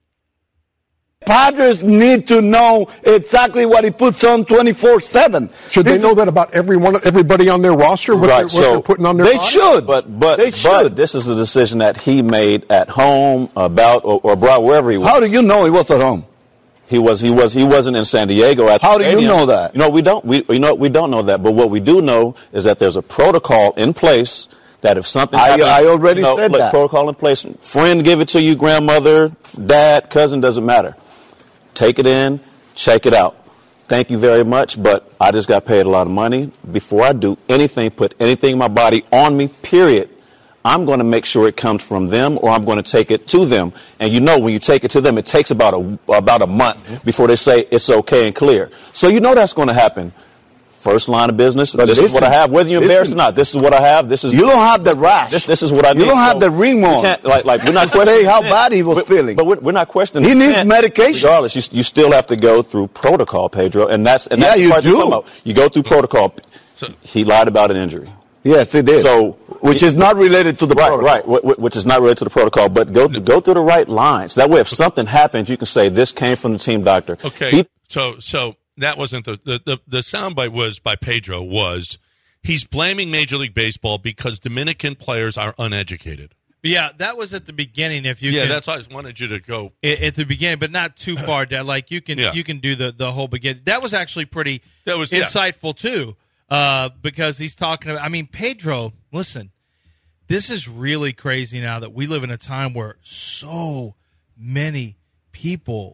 Padres need to know exactly what he puts on twenty-four seven. Should they know that about everyone, everybody on their roster? What, Right, they're, what so they're putting on their they body? should. But but They but should. this is a decision that he made at home, about or, or abroad, wherever he was. How do you know he was at home? He was he was he wasn't in San Diego at the How do you stadium. know that? You know we don't we you know we don't know that. But what we do know is that there's a protocol in place that if something I- happens, I already you know, said look, that. protocol in place. Friend give it to you, grandmother, dad, cousin, doesn't matter. Take it in, check it out. Thank you very much, but I just got paid a lot of money. Before I do anything, put anything in my body on me, period, I'm going to make sure it comes from them or I'm going to take it to them. And you know when you take it to them, it takes about a, about a month before they say it's okay and clear. So you know that's going to happen. First line of business, But this is what I listen, have. Whether you're embarrassed or listen. not, this is what I have. This is You don't have the rash. This, this is what I need. You don't have So the ringworm. you can't- Like, like we're not To say questioning how the bad he was but, feeling. But we're, we're not questioning. He the needs intent. medication. Regardless, you, you still have to go through protocol, Pedro, and that's and Yeah, that's the you part you're do. talking about. You go through protocol. He lied about an injury. Yes, he did. So, which is not related to the right, protocol. right, wh- wh- which is not related to the protocol. But go go through the right lines. That way, if something happens, you can say this came from the team doctor. Okay, He- so so that wasn't the the the, the soundbite was by Pedro was he's blaming Major League Baseball because Dominican players are uneducated. Yeah, that was at the beginning. If you Yeah, can, that's why I just wanted you to go. at at the beginning, but not too far down. Like you can Yeah. you can do the the whole beginning. That was actually pretty That was- yeah. insightful too, uh, because he's talking about. I mean, Pedro, listen, this is really crazy now that we live in a time where so many people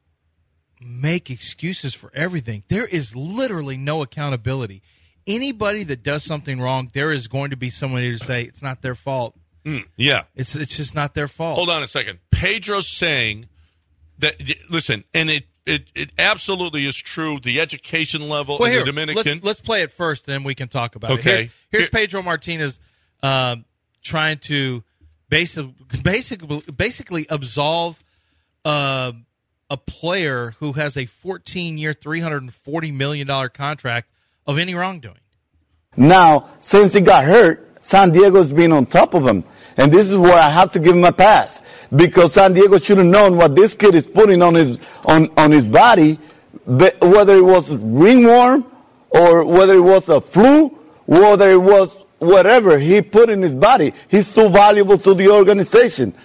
make excuses for everything. There is literally no accountability. Anybody that does something wrong, there is going to be someone here to say it's not their fault. Mm, yeah. It's it's just not their fault. Hold on a second. Pedro's saying that, listen, and it, it, it absolutely is true. The education level Well, of here, the Dominican. let's, let's play it first, then we can talk about Okay. it. Here's, here's Here- Pedro Martinez um, trying to basically, basically, basically absolve uh, a player who has a fourteen-year, three hundred forty million dollars contract of any wrongdoing. Now, since he got hurt, San Diego's been on top of him. And this is where I have to give him a pass. Because San Diego should have known what this kid is putting on his on, on his body, but whether it was ringworm or whether it was a flu, whether it was whatever he put in his body. He's too valuable to the organization.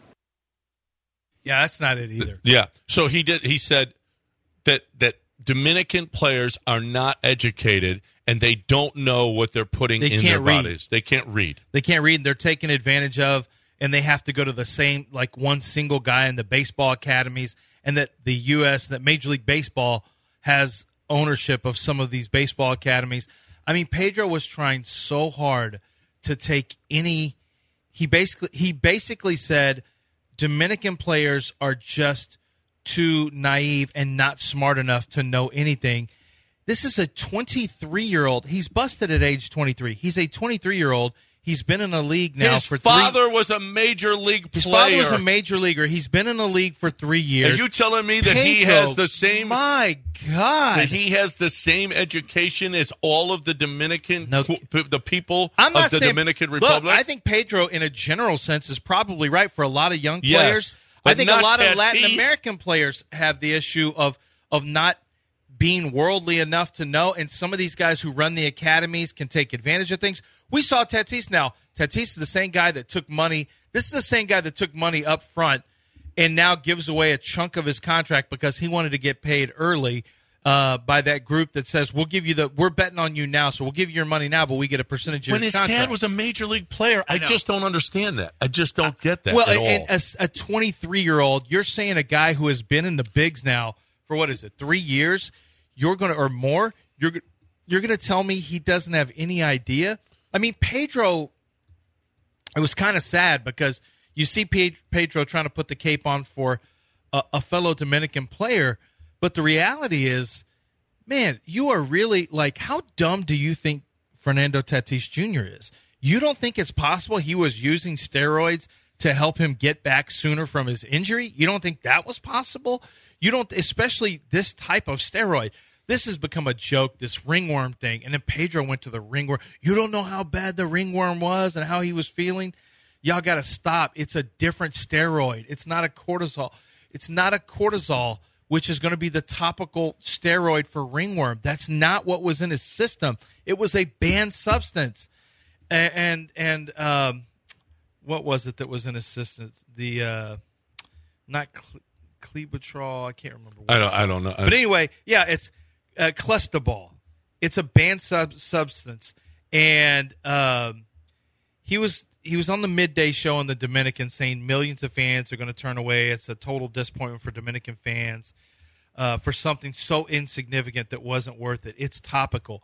Yeah, that's not it either. Yeah. So he did. He said that that Dominican players are not educated and they don't know what they're putting They in their can't read. bodies. They can't read. They can't read, and they're taken advantage of, and they have to go to the same, like one single guy in the baseball academies, and that the U S, that Major League Baseball has ownership of some of these baseball academies. I mean, Pedro was trying so hard to take any he basically he basically said Dominican players are just too naive and not smart enough to know anything. This is a twenty-three-year-old. He's busted at age twenty-three. He's a twenty-three-year-old. He's been in a league now His for three father was a major league His player. father was a major leaguer. He's been in the league for three years. Are you telling me that he Pedro, has the same? My God, that he has the same education as all of the Dominican, No. p- the people I'm not of the saying, Dominican look, Republic? I think Pedro, in a general sense, is probably right for a lot of young Yes, players. but I think a not lot of Tatis. Latin American players have the issue of of not being worldly enough to know, and some of these guys who run the academies can take advantage of things. We saw Tatis now. Tatis is the same guy that took money. This is the same guy that took money up front and now gives away a chunk of his contract because he wanted to get paid early uh, by that group that says, we'll give you the, we're betting on you now, so we'll give you your money now, but we get a percentage of when your his contract. dad was a major league player, I, I know. just don't understand that. I just don't get that Well, at and all. a, a twenty-three-year-old, you're saying a guy who has been in the bigs now for what is it, three years? You're going to, or more? You're you're going to tell me he doesn't have any idea? I mean, Pedro, it was kind of sad because you see Pedro trying to put the cape on for a, a fellow Dominican player, but the reality is, man, you are really, like, how dumb do you think Fernando Tatis Junior is? You don't think it's possible he was using steroids to help him get back sooner from his injury? You don't think that was possible? You don't, especially this type of steroid. This has become a joke, this ringworm thing. And then Pedro went to the ringworm. You don't know how bad the ringworm was and how he was feeling? Y'all got to stop. It's a different steroid. It's not a cortisol. It's not a cortisol, which is going to be the topical steroid for ringworm. That's not what was in his system. It was a banned substance. And, and, and um, what was it that was in his system? The, uh, not Cle- Clebutrol. I can't remember. What I don't, I don't know. But anyway, yeah, it's uh, Clestaball. It's a banned sub- substance. And um, he was he was on the midday show on the Dominican saying millions of fans are going to turn away. It's a total disappointment for Dominican fans uh, for something so insignificant that wasn't worth it. It's topical.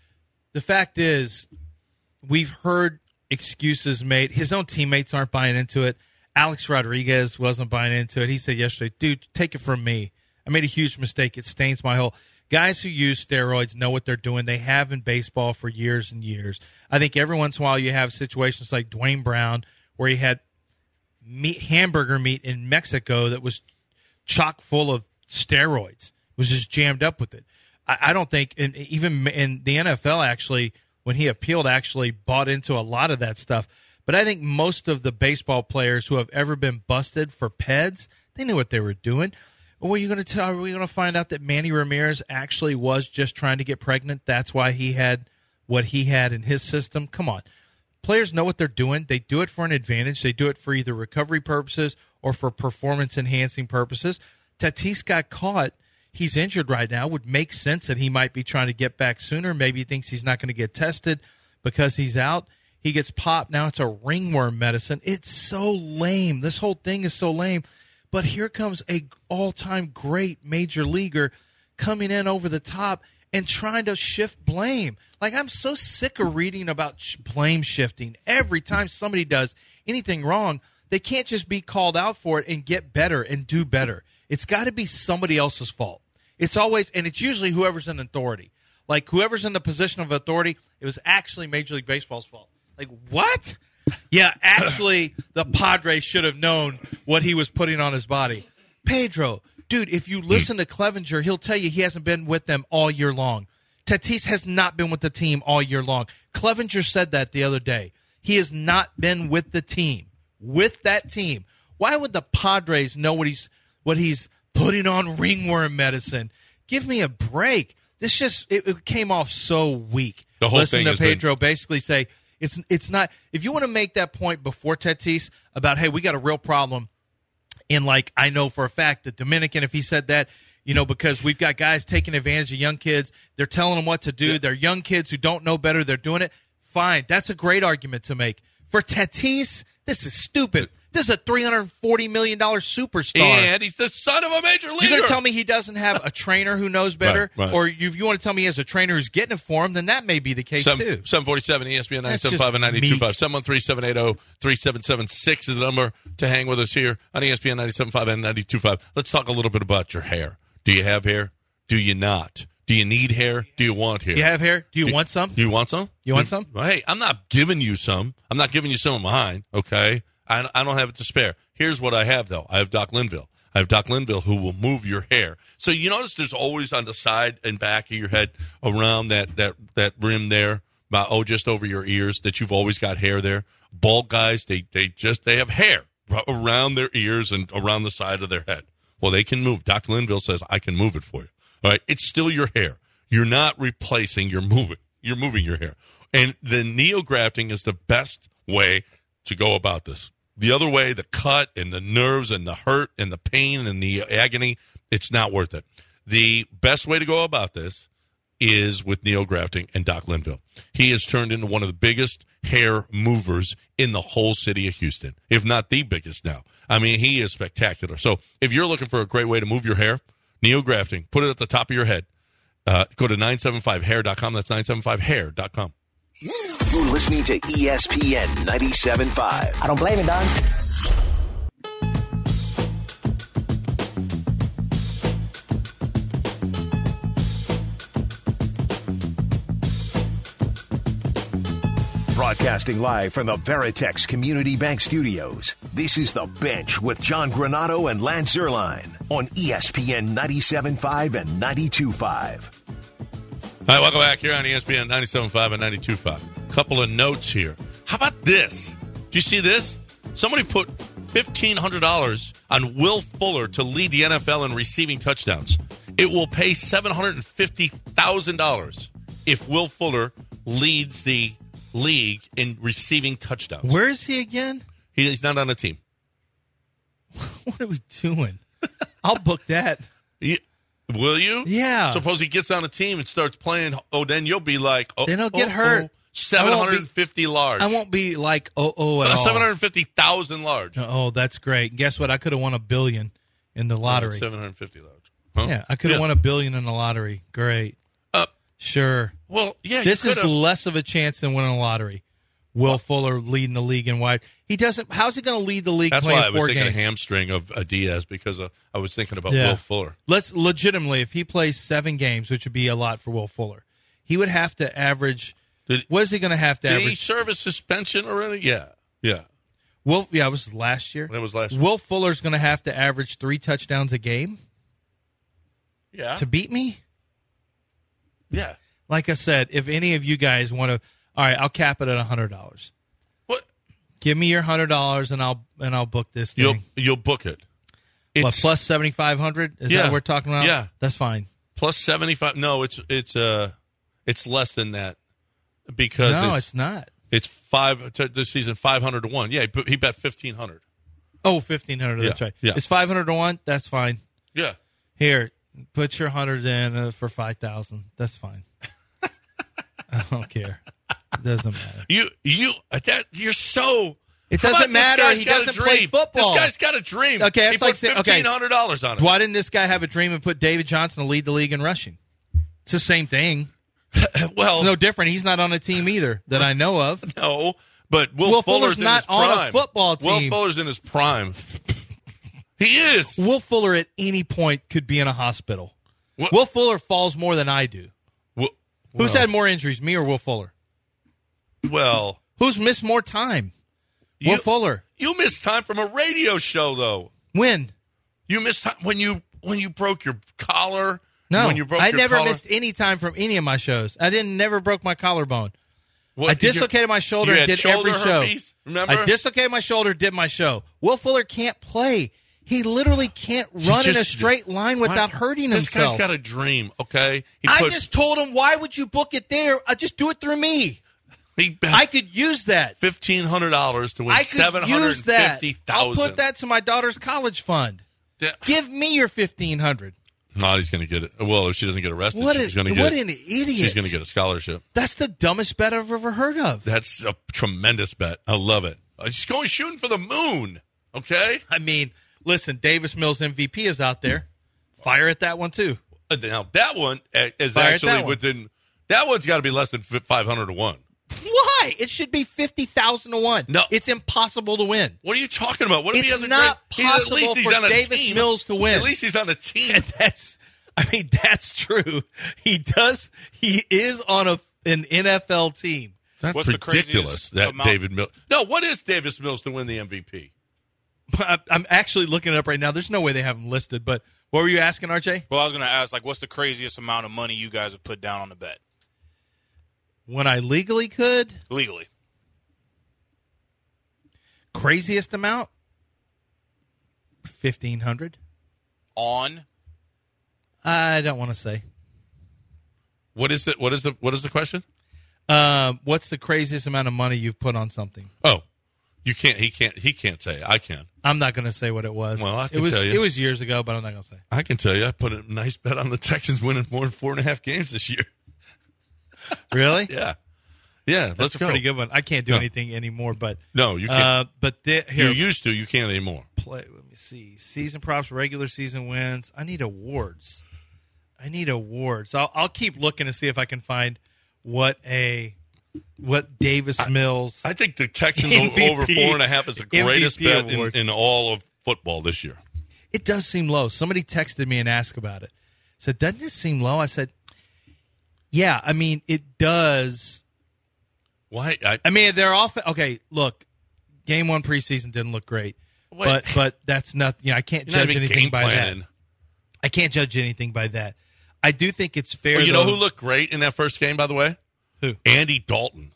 The fact is, we've heard excuses made. His own teammates aren't buying into it. Alex Rodriguez wasn't buying into it. He said yesterday, dude, take it from me. I made a huge mistake. It stains my whole. Guys who use steroids know what they're doing. They have in baseball for years and years. I think every once in a while you have situations like Dwayne Brown where he had meat, hamburger meat in Mexico that was chock full of steroids. It was just jammed up with it. I, I don't think, and even in the N F L actually, when he appealed, actually bought into a lot of that stuff. But I think most of the baseball players who have ever been busted for peds, they knew what they were doing. Or are you going to tell? Are we going to find out that Manny Ramirez actually was just trying to get pregnant? That's why he had what he had in his system. Come on, players know what they're doing. They do it for an advantage. They do it for either recovery purposes or for performance enhancing purposes. Tatis got caught. He's injured right now. It would make sense that he might be trying to get back sooner. Maybe he thinks he's not going to get tested because he's out. He gets popped. Now it's a ringworm medicine. It's so lame. This whole thing is so lame. But here comes a all-time great major leaguer coming in over the top and trying to shift blame. Like, I'm so sick of reading about sh- blame shifting. Every time somebody does anything wrong, they can't just be called out for it and get better and do better. It's got to be somebody else's fault. It's always, and it's usually whoever's in authority. Like, whoever's in the position of authority, it was actually Major League Baseball's fault. Like, what? Yeah, actually, the Padres should have known what he was putting on his body. Pedro, dude, if you listen to Clevenger, he'll tell you he hasn't been with them all year long. Tatis has not been with the team all year long. Clevenger said that the other day. He has not been with the team. With that team. Why would the Padres know what he's what he's putting on ringworm medicine? Give me a break. This just it, it came off so weak. The whole Listen thing to has Pedro been... basically say, It's it's not – if you want to make that point before Tatis about, hey, we got a real problem in, like, I know for a fact that Dominican, if he said that, you know, because we've got guys taking advantage of young kids. They're telling them what to do. Yeah. They're young kids who don't know better. They're doing it. Fine. That's a great argument to make. For Tatis, this is stupid. This is a three hundred forty million dollars superstar. And he's the son of a major leaguer. You're going to tell me he doesn't have a trainer who knows better? Right, right. Or if you want to tell me he has a trainer who's getting it for him, then that may be the case, seven, too. seven forty-seven E S P N nine seven five and ninety-two point five. seven one three, seven eight zero, three seven seven six is the number to hang with us here on E S P N ninety-seven point five and ninety-two point five. Let's talk a little bit about your hair. Do you have hair? Do you not? Do you need hair? Do you want hair? You have hair? Do you do, want some? Do you want some? You want some? Well, hey, I'm not giving you some. I'm not giving you some of mine, okay? I, I don't have it to spare. Here's what I have, though. I have Doc Linville. I have Doc Linville who will move your hair. So you notice there's always on the side and back of your head around that, that, that rim there, about, oh, just over your ears, that you've always got hair there. Bald guys, they, they just they have hair around their ears and around the side of their head. Well, they can move. Doc Linville says, I can move it for you. All right? It's still your hair. You're not replacing, you're moving. You're moving your hair. And the neografting is the best way to go about this. The other way, the cut and the nerves and the hurt and the pain and the agony, it's not worth it. The best way to go about this is with neografting and Doc Linville. He has turned into one of the biggest hair movers in the whole city of Houston, if not the biggest now. I mean, he is spectacular. So if you're looking for a great way to move your hair, Neografting. Put it at the top of your head. Uh, go to nine seven five hair dot com. That's nine seven five hair dot com. You're listening to E S P N ninety-seven point five. I don't blame it, Don. Broadcasting live from the Veritex Community Bank Studios. This is The Bench with John Granato and Lance Zierlein on E S P N ninety-seven point five and ninety-two point five. All right, welcome back here on E S P N ninety-seven point five and ninety-two point five. Couple of notes here. How about this? Do you see this? Somebody put fifteen hundred dollars on Will Fuller to lead the N F L in receiving touchdowns. It will pay seven hundred fifty thousand dollars if Will Fuller leads the league in receiving touchdowns. Where is he again? He, he's not on the team. What are we doing? I'll book that. Yeah. Will you? Yeah. Suppose he gets on a team and starts playing. Oh, then you'll be like, oh, then he'll get oh, hurt. Oh, seven hundred fifty large. I won't be like, oh, oh, at all. seven hundred fifty thousand large. Oh, that's great. Guess what? I could have won a billion in the lottery. seven hundred fifty large. Huh? Yeah, I could have yeah. won a billion in the lottery. Great. Uh, sure. Well, yeah. This is could've. less of a chance than winning a lottery. Will Fuller leading the league in wide. He doesn't. How's he going to lead the league? That's playing why I was four thinking games? a hamstring of a Diaz because uh, I was thinking about Yeah. Will Fuller. Let's legitimately, if he plays seven games, which would be a lot for Will Fuller, he would have to average. Did, what is he going to have to did average? he serve a suspension already? Yeah, yeah. Will yeah, it was last year. It was last year. Will Fuller's going to have to average three touchdowns a game. Yeah. To beat me. Yeah. Like I said, if any of you guys want to, all right, I'll cap it at a hundred dollars. What? Give me your hundred dollars and I'll and I'll book this thing. You'll you'll book it. It's, What, plus seventy five hundred? Is Yeah. that what we're talking about? Yeah. That's fine. Plus seventy five. No, it's it's uh it's less than that because No, it's, it's not. It's five to this season five hundred to one. Yeah, he, put, he bet fifteen hundred. Oh, fifteen hundred. That's Yeah, right. yeah. It's five hundred to one. That's fine. Yeah. Here, put your hundred in uh, for five thousand. That's fine. I don't care. It doesn't matter. You you that you're so. It How doesn't about this matter. guy's He got a doesn't play dream? football. This guy's got a dream. Okay, that's he like put saying- okay. fifteen hundred dollars on it. Why didn't this guy have a dream and put David Johnson to lead the league in rushing? It's the same thing. Well, It's no different. He's not on a team either that I know of. no, but Will, Will Fuller's, Fuller's in not his on a prime. football Will team. Fuller's in his prime. He is. Will Fuller at any point could be in a hospital. What? Will Fuller falls more than I do. Will, Who's well, had more injuries, me or Will Fuller? Well, Who's missed more time? Will You- Fuller. you missed time from a radio show, though. When? You missed time when you when you broke your collar. No, when you broke I your never collar. missed any time from any of my shows. I didn't never broke my collarbone. What, I did you- dislocated my shoulder you and had did every shoulder show. herpes, remember? I dislocated my shoulder, did my show. Will Fuller can't play. He literally can't run in a just- straight line without hurting this himself. This guy's got a dream, okay? He I put- just told him, why would you book it there? I just do it through me. he bet I could use that. fifteen hundred dollars to win I seven could hundred use that. fifty I'll thousand. put that to my daughter's college fund. Give me your fifteen hundred. No, he's going to get it. Well, if she doesn't get arrested, What she's an- going to get. what an idiot. She's going to get a scholarship. That's the dumbest bet I've ever heard of. That's a tremendous bet. I love it. Uh, She's going shooting for the moon. Okay. I mean, listen, Davis Mills M V P is out there. Fire at that one too. Uh, Now that one uh, is Fire at actually that one. within. That one's got to be less than five hundred to one. Why? It should be fifty thousand to one. No. It's impossible to win. What are you talking about? What if he It's has a not great, he's- possible at least he's for on a Davis team. Mills to win. At least he's on a team. And that's, I mean, that's true. He does, he is on a an N F L team. That's What's the ridiculous. craziest That amount- David Mills. No, what is Davis Mills to win the M V P? I- I'm actually looking it up right now. There's no way they have him listed, but what were you asking, R J? Well, I was going to ask, like, what's the craziest amount of money you guys have put down on the bet? When I legally could? Legally. Craziest amount? fifteen hundred. On? I don't want to say. What is the what is the what is the question? Um, what's the craziest amount of money you've put on something? Oh, you can't. He can't. He can't say. I can. I'm not going to say what it was. Well, I can it was tell you. it was years ago, but I'm not going to say. I can tell you. I put a nice bet on the Texans winning more than four and a half games this year. Really? Yeah, Yeah, That's let's a go. pretty good one. I can't do No. anything anymore, but No, you can't. Uh, but the, here, you used to. You can't anymore. play. Let me see. Season props, regular season wins. I need awards. I need awards. I'll, I'll keep looking to see if I can find what a what Davis Mills. I think the Texans M V P over four and a half is the greatest M V P bet in, award. in all of football this year. It does seem low. Somebody texted me and asked about it. Said, doesn't this seem low? I said, yeah. I mean, it does. Why? I, I mean, they're off. Okay, look, game one preseason didn't look great, Wait. but but that's not. You know, I can't You're not judge even anything game by planning. that. I can't judge anything by that. I do think it's fair. Well, you know though- who looked great in that first game, by the way? Who? Andy Dalton.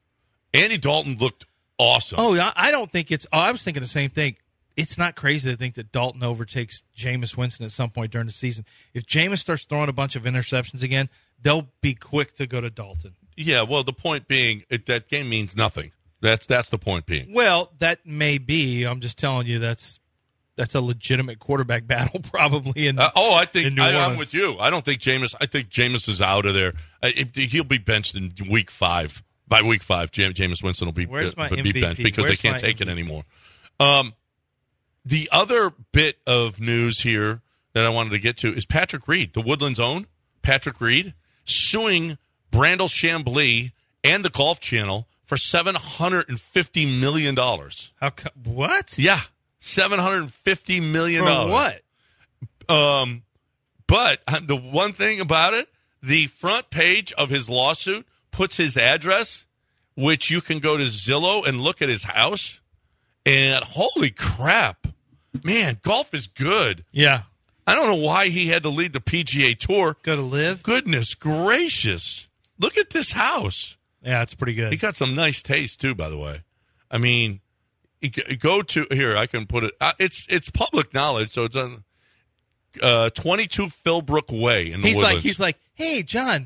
Andy Dalton looked awesome. Oh, yeah. I don't think it's. Oh, I was thinking the same thing. It's not crazy to think that Dalton overtakes Jameis Winston at some point during the season. If Jameis starts throwing a bunch of interceptions again, they'll be quick to go to Dalton. Yeah, well, the point being, it, that game means nothing. That's that's the point being. Well, that may be. I'm just telling you that's that's a legitimate quarterback battle probably. In Uh, oh, I think in New I, I'm Orleans. with you. I don't think Jameis. I think Jameis is out of there. I, it, he'll be benched in week five. By week five, Jam, Jameis Winston will be, Where's my uh, be M V P? benched because Where's they can't my take M V P? it anymore. Um, the other bit of news here that I wanted to get to is Patrick Reed, the Woodlands own Patrick Reed, suing Brandel Chambly and the Golf Channel for seven hundred fifty million dollars. How? Co- what? Yeah, seven hundred fifty million For dollars. what? Um, but uh, the one thing about it, the front page of his lawsuit puts his address, which you can go to Zillow and look at his house. And holy crap, man, golf is good. Yeah. I don't know why he had to lead the P G A Tour. Go to live. Goodness gracious. Look at this house. Yeah, it's pretty good. He got some nice taste, too, by the way. I mean, you g- go to, here, I can put it, uh, it's it's public knowledge, so it's on uh, twenty-two Philbrook Way in the He's Woodlands. like, he's like, hey, John,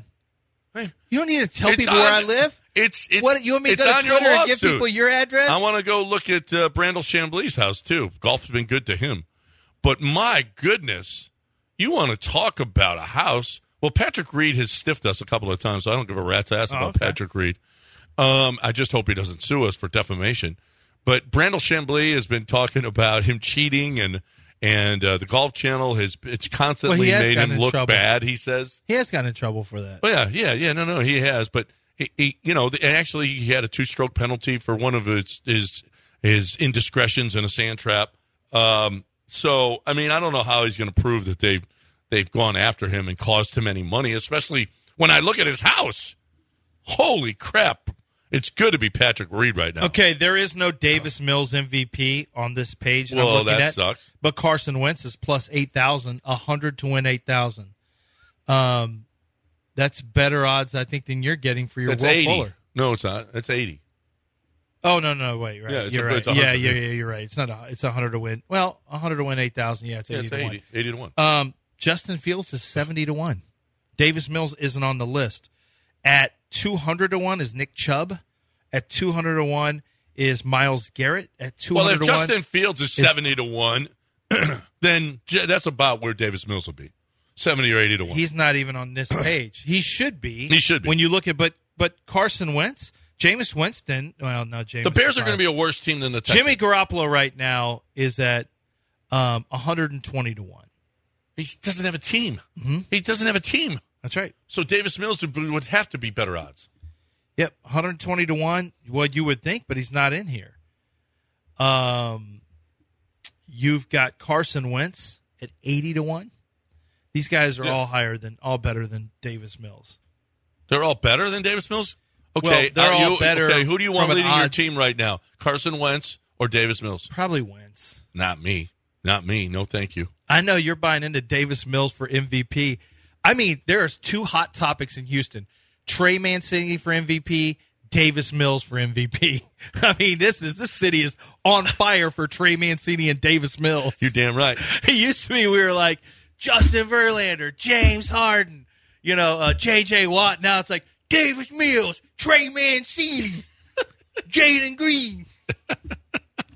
you don't need to tell It's people where on- I live. It's, it's What you want me to it's go to on your Twitter and give lawsuit. people your address? I want to go look at uh, Brandel Chambly's house, too. Golf's been good to him. But my goodness, you want to talk about a house. Well, Patrick Reed has stiffed us a couple of times, so I don't give a rat's ass Oh, about okay. Patrick Reed. Um, I just hope he doesn't sue us for defamation. But Brandel Chambly has been talking about him cheating, and and uh, the Golf Channel has it's constantly Well, he has made gotten him in look trouble. bad, he says. He has gotten in trouble for that. Oh, yeah, yeah, yeah. No, no, he has. But, he, he you know, the, actually he had a two-stroke penalty for one of his his, his indiscretions in a sand trap. Um, so, I mean, I don't know how he's going to prove that they've, they've gone after him and caused him any money, especially when I look at his house. Holy crap. It's good to be Patrick Reed right now. Okay, there is no Davis Mills M V P on this page that I'm Well, looking that at. sucks. But Carson Wentz is plus eight thousand, one hundred to win eight thousand. Um, that's better odds, I think, than you're getting for your That's Will eighty. Fuller. No, it's not. It's eighty. Oh no, no, wait, right? Yeah, it's you're a- right. it's a yeah, hundred. yeah, yeah, you're right. It's not. A, it's a hundred to win. Well, a hundred to win eight thousand. Yeah, it's Yeah, eighty it's to eighty. eighty to one. one. Um, Justin Fields is seventy to one. Davis Mills isn't on the list. At two hundred to one is Nick Chubb. At two hundred to one is Myles Garrett. At two Well, hundred if to one, Justin Fields is seventy to one, then j- that's about where Davis Mills will be. seventy or eighty to one. he's not even on this page. He should be. He should be. When you look at, but but Carson Wentz, Jameis Winston. Well, no, Jameis. The Bears are going to be a worse team than the Texans. Jimmy Garoppolo right now is at um, one hundred twenty to one. He doesn't have a team. Mm-hmm. He doesn't have a team. That's right. So Davis Mills would, would have to be better odds. Yep, one hundred twenty to one. What you would think, but he's not in here. Um, you've got Carson Wentz at eighty to one. These guys are Yeah. all higher than, all better than Davis Mills. They're all better than Davis Mills? Okay, Well, they're uh, all you- better Okay, who do you want from an leading your odds- team right now? Carson Wentz or Davis Mills? Probably Wentz. Not me. Not me. No, thank you. I know you're buying into Davis Mills for M V P. I mean, there's two hot topics in Houston: Trey Mancini for M V P, Davis Mills for M V P. I mean, this is this city is on fire for Trey Mancini and Davis Mills. You're damn right. It used to be we were like Justin Verlander, James Harden, you know, uh, J J Watt. Now it's like Davis Mills, Trey Mancini, Jalen Green.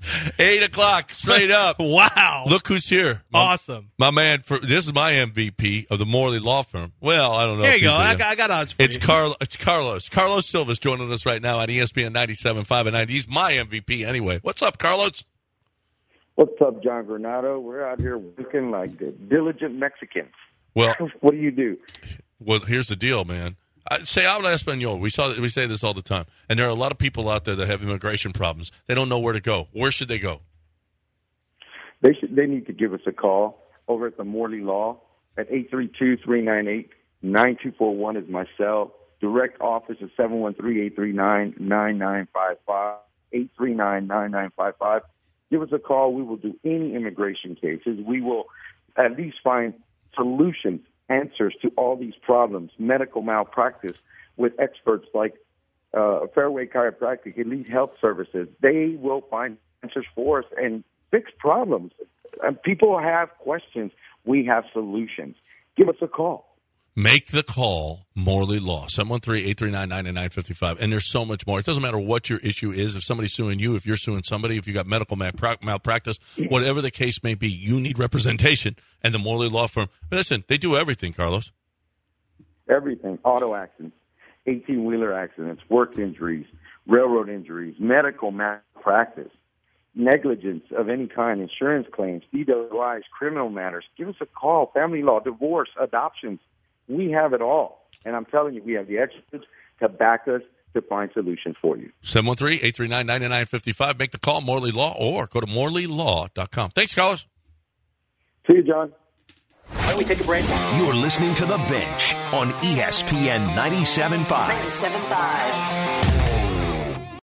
Eight o'clock, straight up. Wow. Look who's here. My, Awesome. My man, for this is my M V P of the Morley Law Firm. Well, I don't know. There if you he's go. the- I got, I got odds for It's, you. Carl, it's Carlos. Carlos Silva's joining us right now on E S P N ninety-seven point five and nine. He's my M V P anyway. What's up, Carlos? What's up, John Granado? We're out here working like the diligent Mexicans. Well, what do you do? Well, here's the deal, man. I, say habla español. We saw we say this all the time, and there are a lot of people out there that have immigration problems. They don't know where to go. Where should they go? They should. They need to give us a call over at the Morley Law at eight three two, three nine eight, nine two four one is my cell. Direct office is seven one three, eight three nine, nine nine five five, eight three nine, nine nine five five. Give us a call. We will do any immigration cases. We will at least find solutions, answers to all these problems, medical malpractice with experts like uh, Fairway Chiropractic, Elite Health Services. They will find answers for us and fix problems. And people have questions. We have solutions. Give us a call. Make the call, Morley Law, seven one three, eight three nine, nine nine five five. And there's so much more. It doesn't matter what your issue is. If somebody's suing you, if you're suing somebody, if you got medical malpra- malpractice, whatever the case may be, you need representation. And the Morley Law Firm, but listen, they do everything, Carlos. Everything. Auto accidents, eighteen-wheeler accidents, work injuries, railroad injuries, medical malpractice, negligence of any kind, insurance claims, D W Is, criminal matters. Give us a call. Family law, divorce, adoptions. We have it all. And I'm telling you, we have the experts to back us to find solutions for you. seven one three, eight three nine, nine nine five five. Make the call, Morley Law, or go to morley law dot com. Thanks, Carlos. See you, John. Why don't we take a break? You're listening to The Bench on E S P N ninety-seven point five. ninety-seven point five.